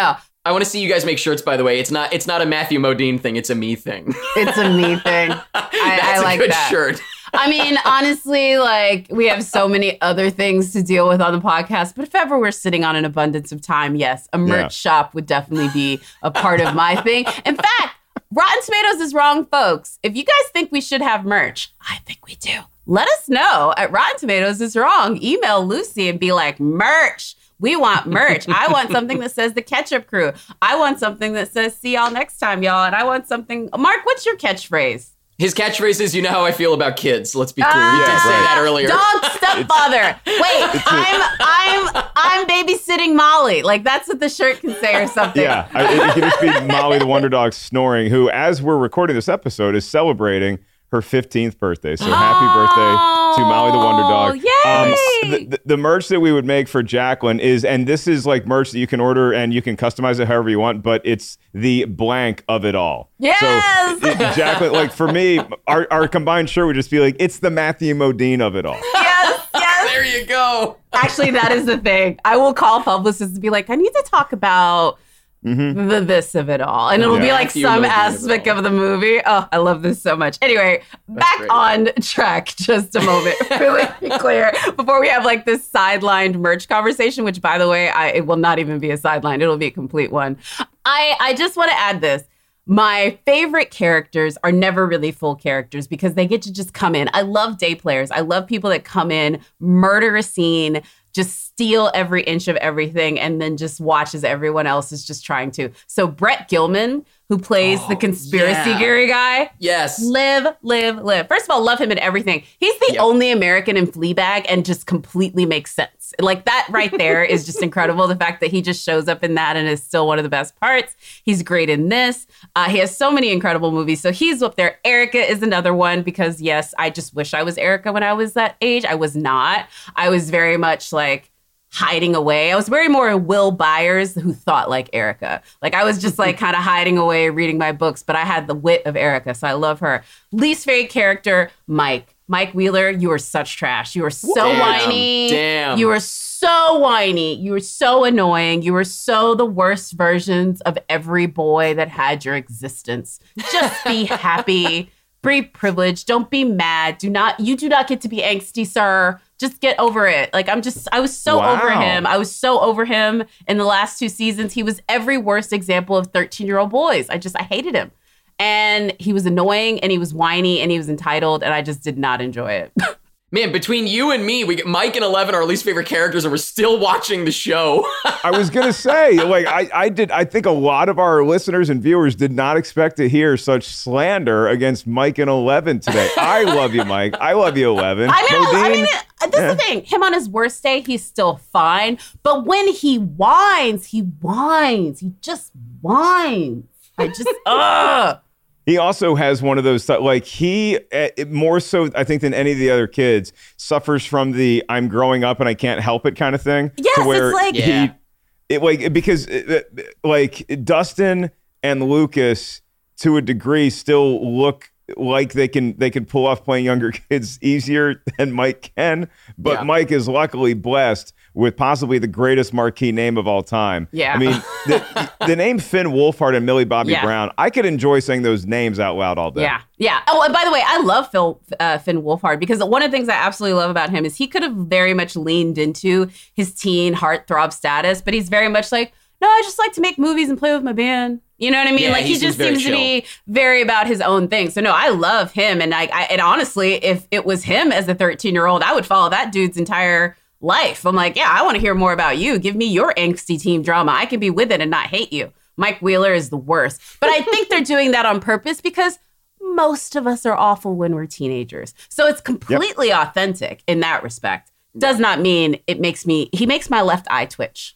I want to see you guys make shirts, by the way. It's not it's not a Matthew Modine thing. It's a me thing. It's a me thing. I, That's I like a good that. shirt. I mean, honestly, like we have so many other things to deal with on the podcast, but if ever we're sitting on an abundance of time, yes, a merch Yeah. shop would definitely be a part of my thing. In fact, Rotten Tomatoes is wrong, folks. If you guys think we should have merch, I think we do. Let us know at Rotten Tomatoes is wrong. Email Lucy and be like, merch. We want merch. I want something that says the Ketchup Crew. I want something that says see y'all next time, y'all. And I want something. Mark, what's your catchphrase? His catchphrase is, you know how I feel about kids. Let's be clear. Ah, you did say that earlier. Dog stepfather. Wait, I'm I'm I'm babysitting Molly. Like that's what the shirt can say or something. Yeah, I, it, it could just be Molly the Wonder Dog snoring, who, as we're recording this episode, is celebrating her fifteenth birthday. So happy birthday to Molly the Wonder Dog. Yay! the, the, the merch that we would make for Jacqueline is, and this is like merch that you can order and you can customize it however you want, but it's the blank of it all. Yes! So it, Jacqueline, like for me, our, our combined shirt would just be like, it's the Matthew Modine of it all. Yes, yes. There you go. Actually, that is the thing. I will call publicists and be like, I need to talk about Mm-hmm. the this of it all. And it'll Yeah. be like Matthew some Modine of it aspect all. of the movie. Oh, I love this so much. Anyway, back great. on track just a moment. Really be clear before we have like this sidelined merch conversation, which by the way, I, it will not even be a sideline. It'll be a complete one. I, I just want to add this. My favorite characters are never really full characters because they get to just come in. I love day players. I love people that come in, murder a scene, just steal every inch of everything, and then just watch as everyone else is just trying to. So Brett Gilman, who plays the conspiracy yeah. theory guy, Yes. live, live, live. First of all, love him in everything. He's the Yep. only American in Fleabag and just completely makes sense. Like that right there is just incredible. The fact that he just shows up in that and is still one of the best parts. He's great in this. Uh, he has so many incredible movies. So he's up there. Erica is another one because yes, I just wish I was Erica when I was that age. I was not. I was very much like hiding away. I was very more Will Byers who thought like Erica. Like I was just like kind of hiding away, reading my books, but I had the wit of Erica. So I love her. Least favorite character, Mike. Mike Wheeler, you are such trash. You are so Damn, whiny. damn. You are so whiny. You are so annoying. You are so the worst versions of every boy that had your existence. Just be happy. Be privileged. Don't be mad. Do not, you do not get to be angsty, sir. Just get over it. Like I'm just, I was so Wow. over him. I was so over him in the last two seasons. He was every worst example of thirteen year old boys. I just, I hated him. And he was annoying and he was whiny and he was entitled and I just did not enjoy it. Man, between you and me, we get Mike and Eleven are our least favorite characters, and we're still watching the show. I was gonna say, like, I, I did. I think a lot of our listeners and viewers did not expect to hear such slander against Mike and Eleven today. I love you, Mike. I love you, Eleven. I know. I Modine? mean, uh, this is the thing. Him on his worst day, he's still fine. But when he whines, he whines. He just whines. I just, ugh. He also has one of those, like he, uh, more so, I think, than any of the other kids, suffers from the I'm growing up and I can't help it kind of thing. Yes, to where it's like- he, Yeah. it like, because uh, like Dustin and Lucas, to a degree, still look like they can they can pull off playing younger kids easier than Mike can. But Yeah. Mike is luckily blessed with possibly the greatest marquee name of all time. Yeah. I mean, the, the name Finn Wolfhard and Millie Bobby Yeah. Brown, I could enjoy saying those names out loud all day. Yeah, yeah. Oh, and by the way, I love Phil uh, Finn Wolfhard because one of the things I absolutely love about him is he could have very much leaned into his teen heartthrob status, but he's very much like, no, I just like to make movies and play with my band. You know what I mean? Yeah, like he he, seems just very seems to be very about his own thing. So no, I love him, and I, I and honestly, if it was him as a thirteen year old, I would follow that dude's entire life. I'm like, yeah, I want to hear more about you. Give me your angsty teen drama. I can be with it and not hate you. Mike Wheeler is the worst. But I think they're doing that on purpose because most of us are awful when we're teenagers. So it's completely authentic in that respect. Does not mean it makes me, he makes my left eye twitch.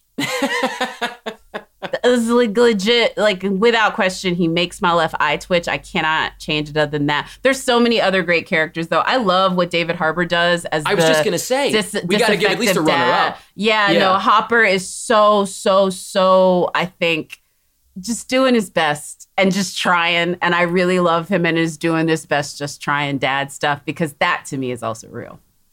It's like legit, like without question, he makes my left eye twitch. I cannot change it other than that. There's so many other great characters, though. I love what David Harbour does as I was the just gonna say, dis- we gotta give at least a disaffective dad. runner-up. Yeah, Yeah. no, Hopper is so, so, so, I think, just doing his best and just trying. And I really love him and is doing his best, just trying dad stuff, because that to me is also real.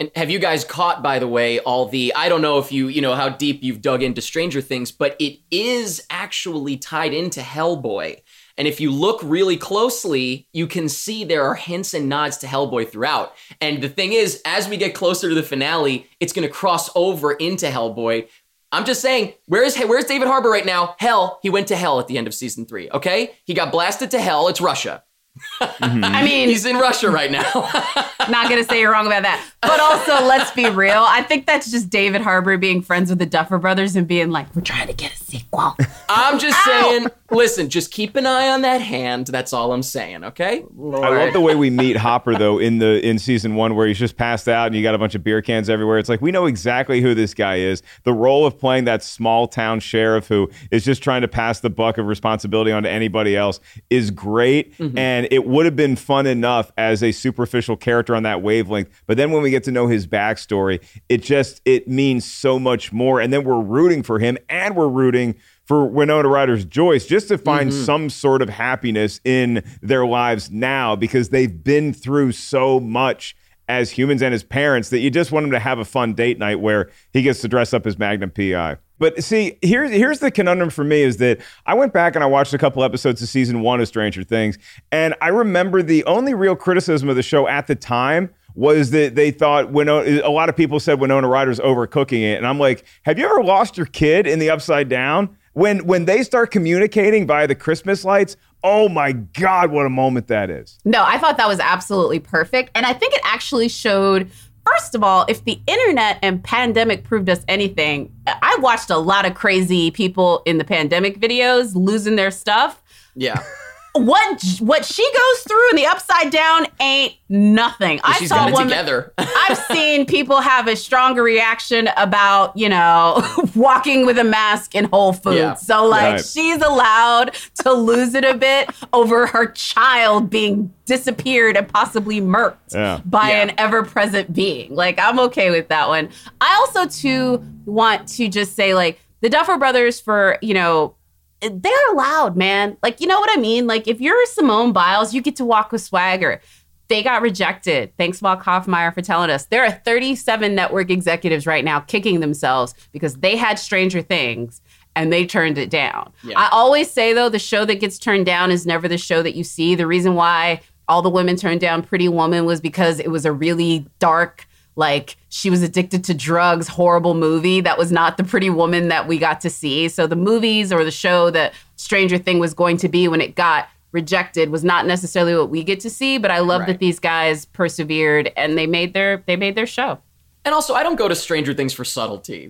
And have you guys caught, by the way, all the, I don't know if you, you know, how deep you've dug into Stranger Things, but it is actually tied into Hellboy. And if you look really closely, you can see there are hints and nods to Hellboy throughout. And the thing is, as we get closer to the finale, it's going to cross over into Hellboy. I'm just saying, where's where's David Harbour right now? Hell, he went to hell at the end of season three, okay? He got blasted to hell. It's Russia. Mm-hmm. I mean, he's in Russia right now. Not gonna say you're wrong about that, but also let's be real. I think that's just David Harbour being friends with the Duffer Brothers and being like, "We're trying to get a sequel." I'm just Ow! saying. Listen, just keep an eye on that hand. That's all I'm saying. Okay. Lord. I love the way we meet Hopper though in the in season one, where he's just passed out and you got a bunch of beer cans everywhere. It's like we know exactly who this guy is. The role of playing that small town sheriff who is just trying to pass the buck of responsibility on to anybody else is great, mm-hmm. and it would have been fun enough as a superficial character on that wavelength. But then when we get to know his backstory, it just it means so much more. And then we're rooting for him, and we're rooting for Winona Ryder's Joyce just to find mm-hmm. some sort of happiness in their lives now, because they've been through so much as humans and as parents that you just want them to have a fun date night where he gets to dress up as Magnum P I. But see, here's here's the conundrum for me is that I went back and I watched a couple episodes of season one of Stranger Things, and I remember the only real criticism of the show at the time was that they thought Winona, a lot of people said Winona Ryder's overcooking it. And I'm like, have you ever lost your kid in the Upside Down? When when they start communicating via the Christmas lights, oh my God, what a moment that is. No, I thought that was absolutely perfect. And I think it actually showed, first of all, if the internet and pandemic proved us anything, I watched a lot of crazy people in the pandemic videos losing their stuff. Yeah. What what she goes through in the Upside Down ain't nothing. I she's saw got it women, together. I've seen people have a stronger reaction about, you know, walking with a mask in Whole Foods. Yeah. So like right. she's allowed to lose it a bit over her child being disappeared and possibly murked yeah. by yeah. an ever-present being. Like, I'm okay with that one. I also too want to just say, like, the Duffer Brothers, for, you know, they're allowed, man. Like, you know what I mean? Like, if you're Simone Biles, you get to walk with swagger. They got rejected. Thanks, Mark Hoffmeyer, for telling us. There are thirty-seven network executives right now kicking themselves because they had Stranger Things and they turned it down. Yeah. I always say, though, the show that gets turned down is never the show that you see. The reason why all the women turned down Pretty Woman was because it was a really dark, like, she was addicted to drugs, horrible movie. That was not the Pretty Woman that we got to see. So the movies or the show that Stranger Thing was going to be when it got rejected was not necessarily what we get to see. But I love right. that these guys persevered and they made their they made their show. And also, I don't go to Stranger Things for subtlety.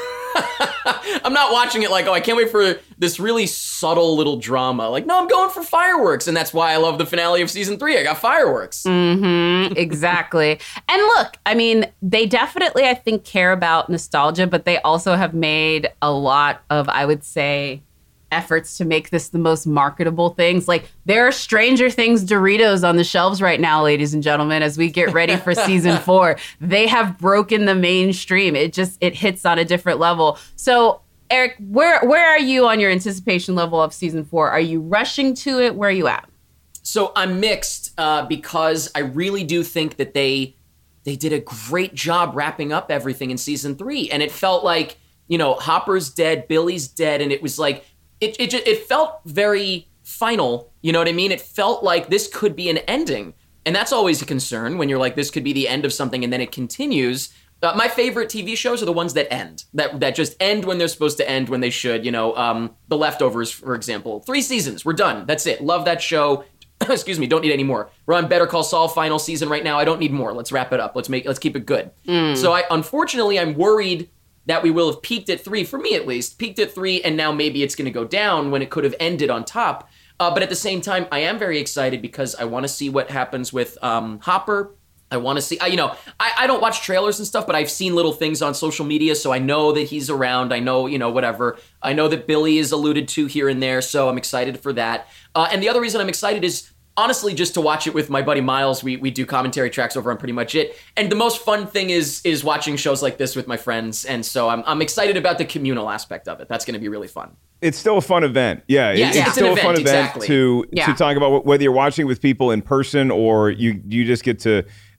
I'm not watching it like, oh, I can't wait for this really subtle little drama. Like, no, I'm going for fireworks. And that's why I love the finale of season three. I got fireworks. Mm-hmm, exactly. And look, I mean, they definitely, I think, care about nostalgia, but they also have made a lot of, I would say, efforts to make this the most marketable things. Like, there are Stranger Things Doritos on the shelves right now, ladies and gentlemen, as we get ready for season four. They have broken the mainstream. It just, it hits on a different level. So, Eric, where where are you on your anticipation level of season four? Are you rushing to it? Where are you at? So I'm mixed uh, because I really do think that they they did a great job wrapping up everything in season three. And it felt like, you know, Hopper's dead, Billy's dead, and it was like, It, it it felt very final, you know what I mean? It felt like this could be an ending. And that's always a concern when you're like, this could be the end of something and then it continues. Uh, my favorite T V shows are the ones that end, that that just end when they're supposed to end, when they should. You know, um, The Leftovers, for example. Three seasons, we're done. That's it. Love that show. Excuse me, don't need any more. We're on Better Call Saul final season right now. I don't need more. Let's wrap it up. Let's make let's keep it good. Mm. So I unfortunately, I'm worried that we will have peaked at three, for me at least, peaked at three, and now maybe it's going to go down when it could have ended on top. Uh, but at the same time, I am very excited because I want to see what happens with um, Hopper. I want to see, I, you know, I, I don't watch trailers and stuff, but I've seen little things on social media, so I know that he's around. I know, you know, whatever. I know that Billy is alluded to here and there, so I'm excited for that. Uh, and the other reason I'm excited is, honestly, just to watch it with my buddy Miles. We we do commentary tracks over on Pretty Much It. And the most fun thing is is watching shows like this with my friends. And so I'm I'm excited about the communal aspect of it. That's going to be really fun. It's still a fun event. Yeah, yeah it's, yeah. it's still an a fun event, event exactly. to yeah. to talk about whether you're watching with people in person or you you just get to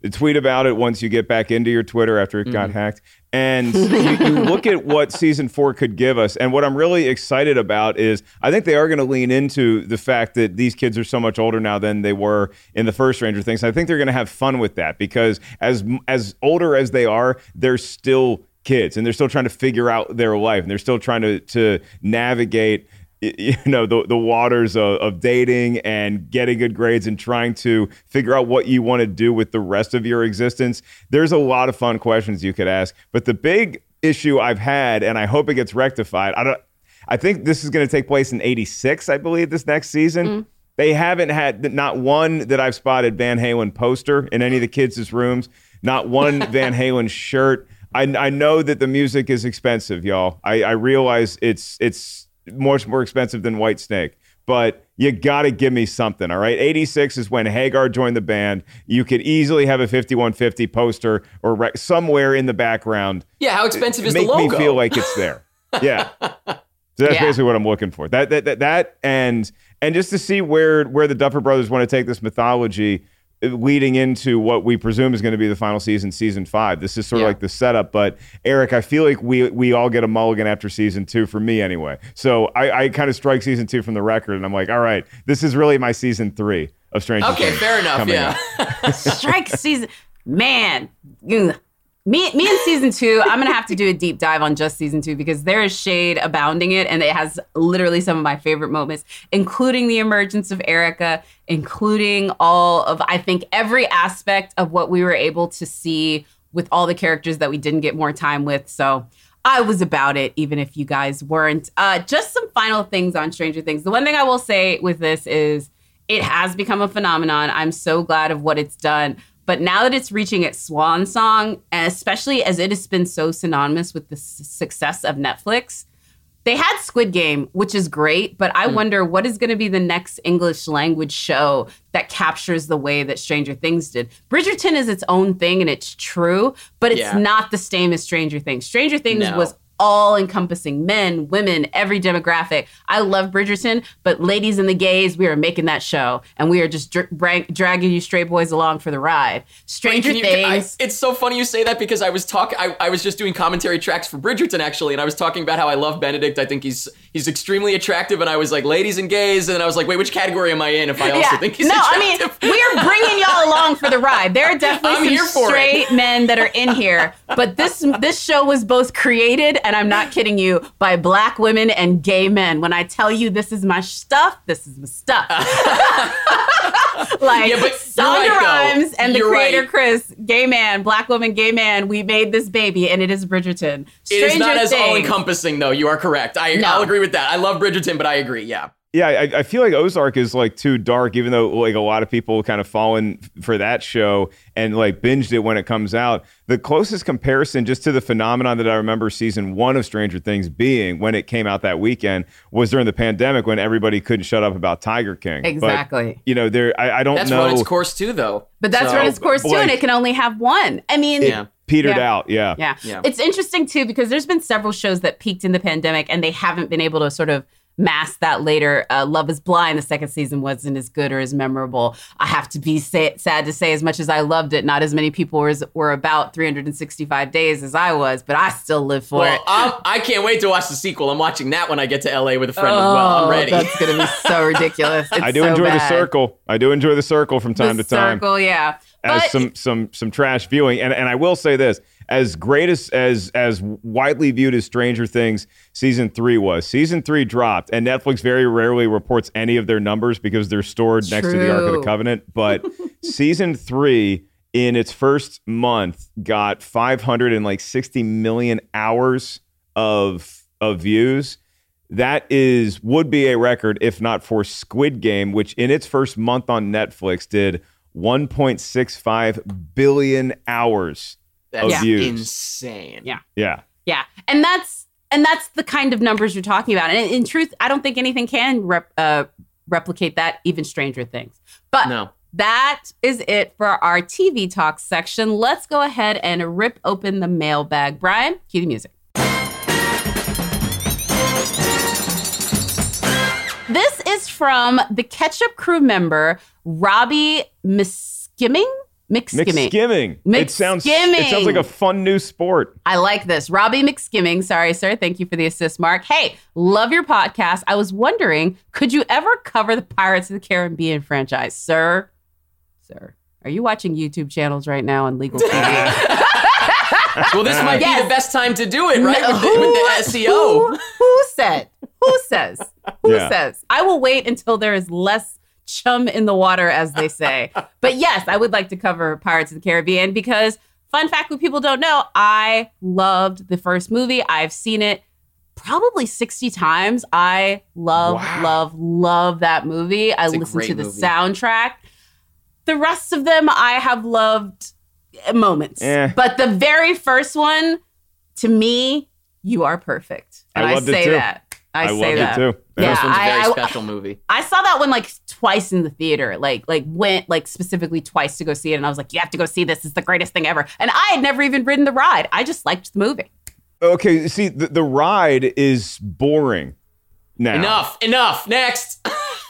tweet about it once you get back into your Twitter after it mm-hmm. got hacked. And you, you look at what season four could give us. And what I'm really excited about is I think they are going to lean into the fact that these kids are so much older now than they were in the first Stranger Things. I think they're going to have fun with that because as as older as they are, they're still kids and they're still trying to figure out their life. And they're still trying to, to navigate you know, the, the waters of, of dating and getting good grades and trying to figure out what you want to do with the rest of your existence. There's a lot of fun questions you could ask. But the big issue I've had, and I hope it gets rectified, I don't. I think this is going to take place in eighty-six, I believe, this next season. Mm. They haven't had not one that I've spotted Van Halen poster in any of the kids' rooms, not one Van Halen shirt. I, I know that the music is expensive, y'all. I, I realize it's it's much more expensive than Whitesnake, but you got to give me something, all right? eighty-six is when Hagar joined the band. You could easily have a fifty-one fifty poster or re- somewhere in the background. Yeah, how expensive is the logo? logo? Make me feel like it's there. Yeah. So that's yeah. basically what I'm looking for. That that that, that and and just to see where where the Duffer Brothers want to take this mythology leading into what we presume is going to be the final season, season five. This is sort yeah. of like the setup. But Eric, I feel like we we all get a mulligan after season two, for me anyway. So I, I kind of strike season two from the record, and I'm like, all right, this is really my season three of Stranger okay, Things. Okay, fair enough, yeah. Strike season, man. Ugh. Me, me and season two, I'm going to have to do a deep dive on just season two because there is shade abounding it. And it has literally some of my favorite moments, including the emergence of Erica, including all of, I think, every aspect of what we were able to see with all the characters that we didn't get more time with. So I was about it, even if you guys weren't. Uh, just some final things on Stranger Things. The one thing I will say with this is it has become a phenomenon. I'm so glad of what it's done. But now that it's reaching its swan song, and especially as it has been so synonymous with the s- success of Netflix, they had Squid Game, which is great, but I mm. wonder what is going to be the next English language show that captures the way that Stranger Things did. Bridgerton is its own thing, and it's true, but it's yeah. not the same as Stranger Things. Stranger Things no. was all-encompassing, men, women, every demographic. I love Bridgerton, but ladies and the gays, we are making that show, and we are just dra- bra- dragging you straight boys along for the ride. Stranger Wait, you, Things. I, it's so funny you say that because I was talking. I, I was just doing commentary tracks for Bridgerton actually, and I was talking about how I love Benedict. I think he's he's extremely attractive, and I was like, ladies and gays, and I was like, wait, which category am I in? If I also yeah. think he's no, attractive. I mean, we are bringing y'all along for the ride. There are definitely I'm some straight it. men that are in here, but this this show was both created, and I'm not kidding you, by black women and gay men. When I tell you this is my stuff, this is my stuff. Like yeah, Sonda right, Rhimes and the you're creator right. Chris, gay man, black woman, gay man, we made this baby, and it is Bridgerton. Stranger it is not Things. as all-encompassing, though. You are correct. I, no. I'll agree with that. I love Bridgerton, but I agree, yeah. Yeah, I, I feel like Ozark is like too dark, even though like a lot of people kind of fallen for that show and like binged it when it comes out. The closest comparison just to the phenomenon that I remember season one of Stranger Things being when it came out that weekend was during the pandemic when everybody couldn't shut up about Tiger King. Exactly. But, you know, there I, I don't that's know. That's run its course too, though. But that's so, run its course too, like, and it can only have one. I mean, yeah. petered yeah. out. Yeah. yeah. Yeah. It's interesting too because there's been several shows that peaked in the pandemic and they haven't been able to sort of mask that later. Uh, Love is Blind, the second season wasn't as good or as memorable. I have to be say, sad to say, as much as I loved it, not as many people were, were about three hundred sixty-five days as I was, but I still live for well, it. I'm, I can't wait to watch the sequel. I'm watching that when I get to L A with a friend oh, as well. I'm ready. That's going to be so ridiculous. It's I do so enjoy bad. The Circle. I do enjoy The Circle from time the to time. Circle, yeah. As but, some some some trash viewing. And and I will say this. As great as, as as widely viewed as Stranger Things season three was, season three dropped, and Netflix very rarely reports any of their numbers because they're stored True. next to the Ark of the Covenant. But season three, in its first month, got five hundred sixty million hours of of views. That is would be a record if not for Squid Game, which in its first month on Netflix did one point six five billion hours. That's of views. insane. Yeah. Yeah. Yeah. And that's and that's the kind of numbers you're talking about. And in, in truth, I don't think anything can rep, uh, replicate that, even Stranger Things. But no. that is it for our T V Talk section. Let's go ahead and rip open the mailbag. Brian, cue the music. This is from the Ketchup Crew member, Robbie Miskimming. McSkimming. McSkimming. McSkimming. It sounds, it sounds like a fun new sport. I like this. Robbie McSkimming. Sorry, sir. Thank you for the assist, Mark. Hey, love your podcast. I was wondering, could you ever cover the Pirates of the Caribbean franchise? Sir, sir, are you watching YouTube channels right now on Legal T V? Well, this might Yes. be the best time to do it, right? No, with, the, with the S E O. Who, who said? Who says? Who Yeah. says? I will wait until there is less chum in the water, as they say. But yes, I would like to cover Pirates of the Caribbean because, fun fact, what people don't know, I loved the first movie. I've seen it probably sixty times. I love, Wow. love, love that movie. I It's a listened great to the movie. soundtrack. The rest of them, I have loved moments. Eh. But the very first one, to me, you are perfect. And I I, loved it say too. that. I, I say loved it that. too. Yeah, This one's a very I, I, special movie. I saw that one like twice in the theater. Like, like went like specifically twice to go see it, and I was like, "You have to go see this. It's the greatest thing ever." And I had never even ridden the ride. I just liked the movie. Okay, see, the, the ride is boring now. Enough, enough. Next.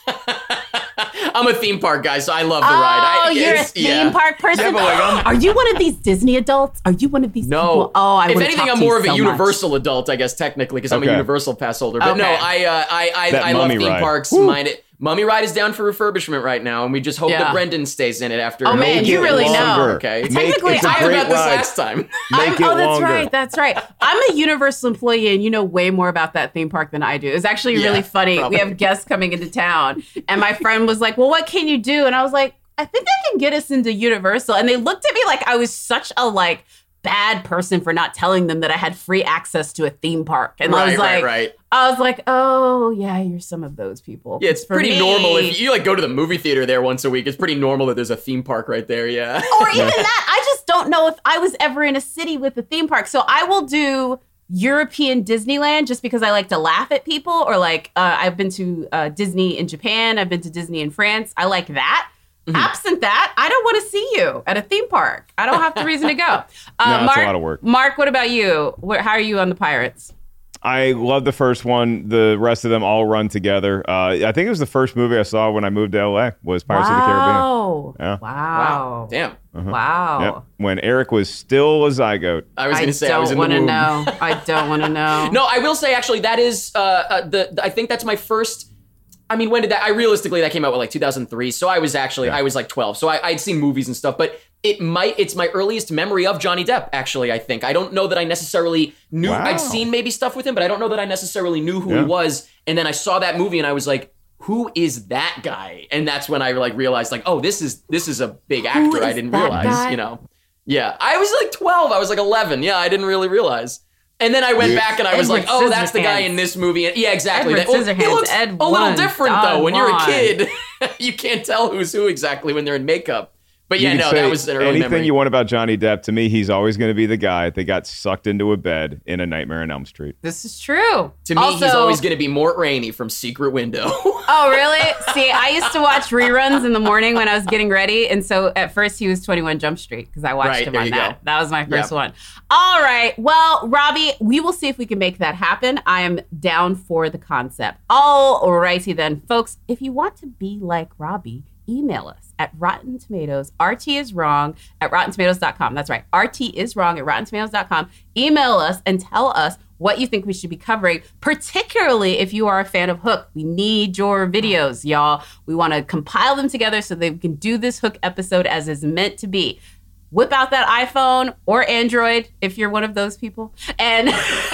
I'm a theme park guy, so I love the Oh, ride. I, you're a it's- theme yeah. park person. Yeah, but, like, I'm- Are you one of these Disney adults? Are you one of these No. people? Oh, I If would've anything, talked I'm to you more of a so much. universal adult, I guess, technically, because I'm a Okay. universal pass holder. But no, Okay. I uh, I I, That I love Mummy theme ride. parks. Woo. Mine, Mummy Ride is down for refurbishment right now, and we just hope Yeah. that Brendan stays in it after. Oh, man, making you it really know. longer, Okay. Make- Technically, it's a I I talked great about this ride. last time. Make I'm- it oh, that's longer. right. That's right. I'm a Universal employee, and you know way more about that theme park than I do. It's actually Yeah, really funny. probably. We have guests coming into town, and my friend was like, "Well, what can you do?" And I was like, "I think I can get us into Universal." And they looked at me like I was such a like bad person for not telling them that I had free access to a theme park. And I was Right, like, right, right. I was like, "Oh yeah, you're some of those people." Yeah, it's For pretty me- normal if you like go to the movie theater there once a week. It's pretty normal that there's a theme park right there. Yeah. Or even that, I just don't know if I was ever in a city with a theme park. So I will do European Disneyland just because I like to laugh at people. Or like uh, I've been to uh, Disney in Japan. I've been to Disney in France. I like that. Mm-hmm. Absent that, I don't want to see you at a theme park. I don't have the reason to go. Uh, No, it's a Mark, lot of work. Mark, what about you? Where, how are you on the Pirates? I love the first one. The rest of them all run together. Uh, I think it was the first movie I saw when I moved to L A was Pirates of the Caribbean. Wow. Yeah. Wow. Damn. Wow. Yep. When Eric was still a zygote. I was I going to say I was don't in the want to womb. know. I don't want to know. No, I will say actually that is uh, uh, the I think that's my first. I mean, when did that? I realistically that came out with like two thousand three, so I was actually I was like twelve, so I, I'd seen movies and stuff, but it might it's my earliest memory of Johnny Depp. Actually, I think I don't know that I necessarily knew Wow. I'd seen maybe stuff with him, but I don't know that I necessarily knew who Yeah. he was. And then I saw that movie and I was like, who is that guy? And that's when I like realized like, oh, this is this is a big actor. I is didn't that realize, guy? you know. Yeah, I was like twelve. I was like eleven. Yeah, I didn't really realize. And then I went Yeah. back and I was Edward like, oh, that's the guy Scissorhands. in this movie. And yeah, exactly. Edward That- well, he Scissorhands, looks Ed a little One, different Don though. When you're a Juan. kid, you can't tell who's who exactly when they're in makeup. But yeah, You no, can say that was an early anything memory. you want about Johnny Depp. To me, he's always going to be the guy that got sucked into a bed in A Nightmare on Elm Street. This is true. to me, also, he's always going to be Mort Rainey from Secret Window. Oh, really? See, I used to watch reruns in the morning when I was getting ready. And so at first he was twenty-one Jump Street because I watched Right, him there on you that. go. That was my first Yep. one. All right. Well, Robbie, we will see if we can make that happen. I am down for the concept. All righty then, folks. If you want to be like Robbie, email us at Rotten Tomatoes. R T is wrong at rotten tomatoes dot com. That's right. R T is wrong at rotten tomatoes dot com. Email us and tell us what you think we should be covering, particularly if you are a fan of Hook. We need your videos, y'all. We want to compile them together so that we can do this Hook episode as is meant to be. Whip out that iPhone or Android if you're one of those people and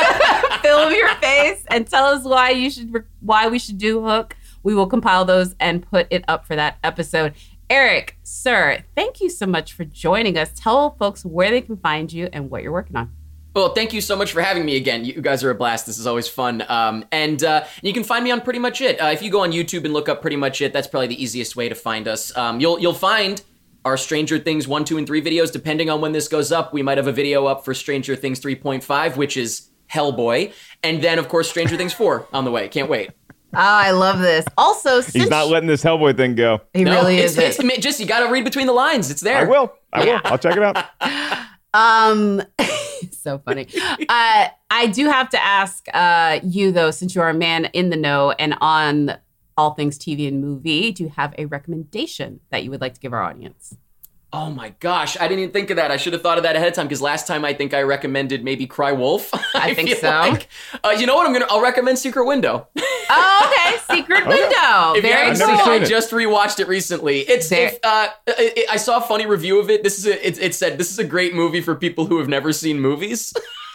film your face and tell us why you should why we should do Hook. We will compile those and put it up for that episode. Eric, sir, thank you so much for joining us. Tell folks where they can find you and what you're working on. Well, thank you so much for having me again. You guys are a blast. This is always fun. Um, and uh, you can find me on Pretty Much It. Uh, if you go on YouTube and look up Pretty Much It, that's probably the easiest way to find us. Um, you'll you'll find our Stranger Things one, two, and three videos. Depending on when this goes up, we might have a video up for Stranger Things three point five, which is Hellboy. And then, of course, Stranger Things four on the way. Can't wait. Oh, I love this. Also, He's not letting this Hellboy thing go. he No, really it's, is. it's, just, you got to read between the lines. It's there. I will. I will. I'll check it out. Um, so funny. Uh, I do have to ask uh, you, though, since you are a man in the know and on all things T V and movie, do you have a recommendation that you would like to give our audience? Oh my gosh, I didn't even think of that. I should have thought of that ahead of time because last time I think I recommended maybe Cry Wolf. I, I think feel so. Like. Uh, you know what? I'm gonna. I'll recommend Secret Window. Oh, okay, Secret Window. If Very you cool. haven't seen it, I just rewatched it recently. It's. If, uh, it, I saw a funny review of it. This is. A, it, it said this is a great movie for people who have never seen movies.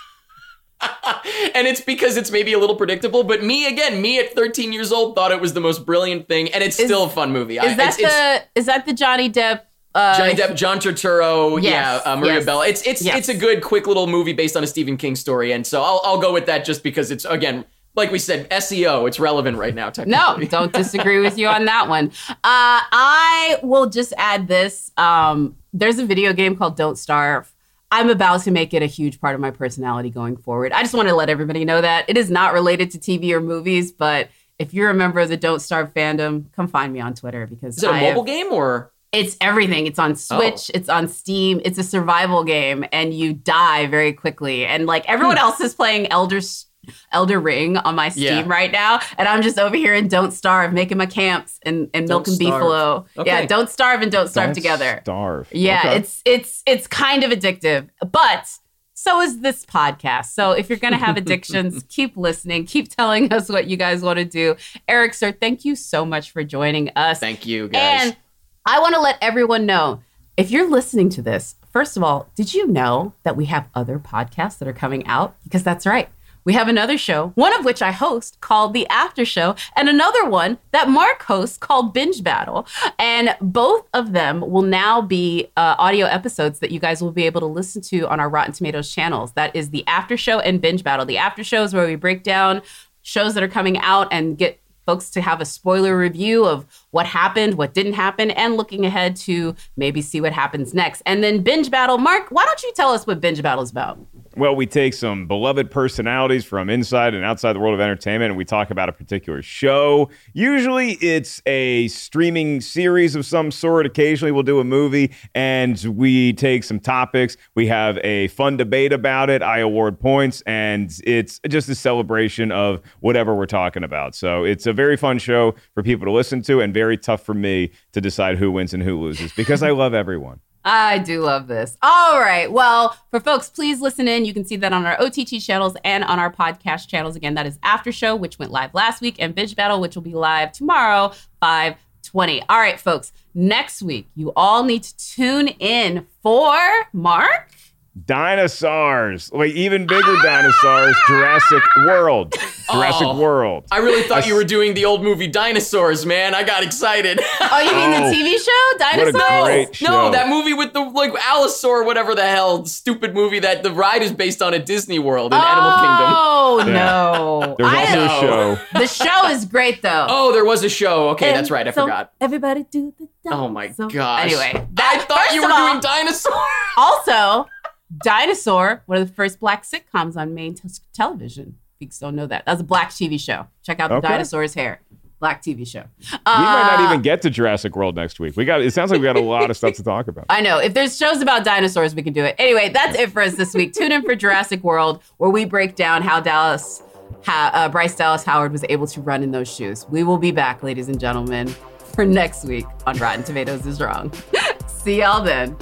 And it's because it's maybe a little predictable, but me again, me at thirteen years old thought it was the most brilliant thing, and it's is, still a fun movie. Is I, that it's, the? It's, is that the Johnny Depp? Uh, Johnny Depp, John Turturro, yes, yeah, uh, Maria yes, Bella. It's it's yes. it's a good, quick little movie based on a Stephen King story, and so I'll I'll go with that just because it's again, like we said, S E O. It's relevant right now. Technically. No, don't disagree with you on that one. Uh, I will just add this. Um, there's a video game called Don't Starve. I'm about to make it a huge part of my personality going forward. I just want to let everybody know that it is not related to T V or movies, but if you're a member of the Don't Starve fandom, come find me on Twitter because is it a I mobile have, game or? It's everything. It's on Switch. Oh. It's on Steam. It's a survival game, and you die very quickly. And like everyone else is playing Elder Elder Ring on my Steam yeah. right now, and I'm just over here in Don't Starve, making my camps and, and Milk and Beefalo. Okay. Yeah, Don't Starve and Don't Starve Don't together. Starve. Yeah, okay. it's it's it's kind of addictive, but so is this podcast. So if you're gonna have addictions, keep listening, keep telling us what you guys want to do. Eric, sir, thank you so much for joining us. Thank you, guys. And I want to let everyone know, if you're listening to this, first of all, did you know that we have other podcasts that are coming out? Because that's right. We have another show, one of which I host called The After Show, and another one that Mark hosts called Binge Battle. And both of them will now be uh, audio episodes that you guys will be able to listen to on our Rotten Tomatoes channels. That is The After Show and Binge Battle. The After Show is where we break down shows that are coming out and get folks to have a spoiler review of what happened, what didn't happen, and looking ahead to maybe see what happens next. And then Binge Battle. Mark, why don't you tell us what Binge Battle is about? Well, we take some beloved personalities from inside and outside the world of entertainment, and we talk about a particular show. Usually it's a streaming series of some sort. Occasionally we'll do a movie, and we take some topics. We have a fun debate about it. I award points, and it's just a celebration of whatever we're talking about. So it's a very fun show for people to listen to, and very tough for me to decide who wins and who loses, because I love everyone. I do love this. All right. Well, for folks, please listen in. You can see that on our O T T channels and on our podcast channels. Again, that is After Show, which went live last week, and Binge Battle, which will be live tomorrow, five twenty. All right, folks. Next week, you all need to tune in for Mark. Dinosaurs, like even bigger dinosaurs, Jurassic World. Jurassic oh, World. I really thought I, you were doing the old movie Dinosaurs, man. I got excited. Oh, you mean oh, the T V show, Dinosaurs? What a great show. No, that movie with the like Allosaur, whatever the hell, stupid movie that the ride is based on at Disney World in oh, Animal Kingdom. Oh, yeah. no. There's also I, a show. The show is great, though. Oh, there was a show. Okay, and that's right. I so forgot. Everybody do the dinosaur. Oh, my gosh. Anyway. That, I thought you were all, doing Dinosaur. Also, Dinosaur, one of the first black sitcoms on main t- television. Geeks don't know that. That was a black T V show. Check out the okay. Dinosaur's Hair. Black T V show. We uh, might not even Uh, get to Jurassic World next week. We got. It sounds like we got a lot of stuff to talk about. I know. If there's shows about dinosaurs, we can do it. Anyway, that's it for us this week. Tune in for Jurassic World, where we break down how Dallas, ha- uh, Bryce Dallas Howard was able to run in those shoes. We will be back, ladies and gentlemen, for next week on Rotten Tomatoes is Wrong. See y'all then.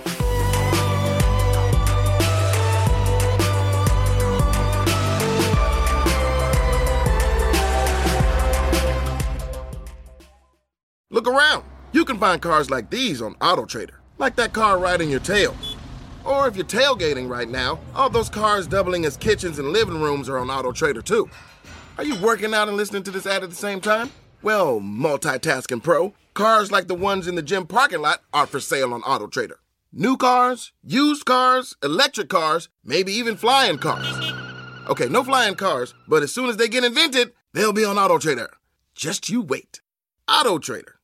Look around. You can find cars like these on AutoTrader, like that car riding your tail. Or if you're tailgating right now, all those cars doubling as kitchens and living rooms are on AutoTrader too. Are you working out and listening to this ad at the same time? Well, multitasking pro, cars like the ones in the gym parking lot are for sale on AutoTrader. New cars, used cars, electric cars, maybe even flying cars. Okay, no flying cars, but as soon as they get invented, they'll be on AutoTrader. Just you wait. AutoTrader.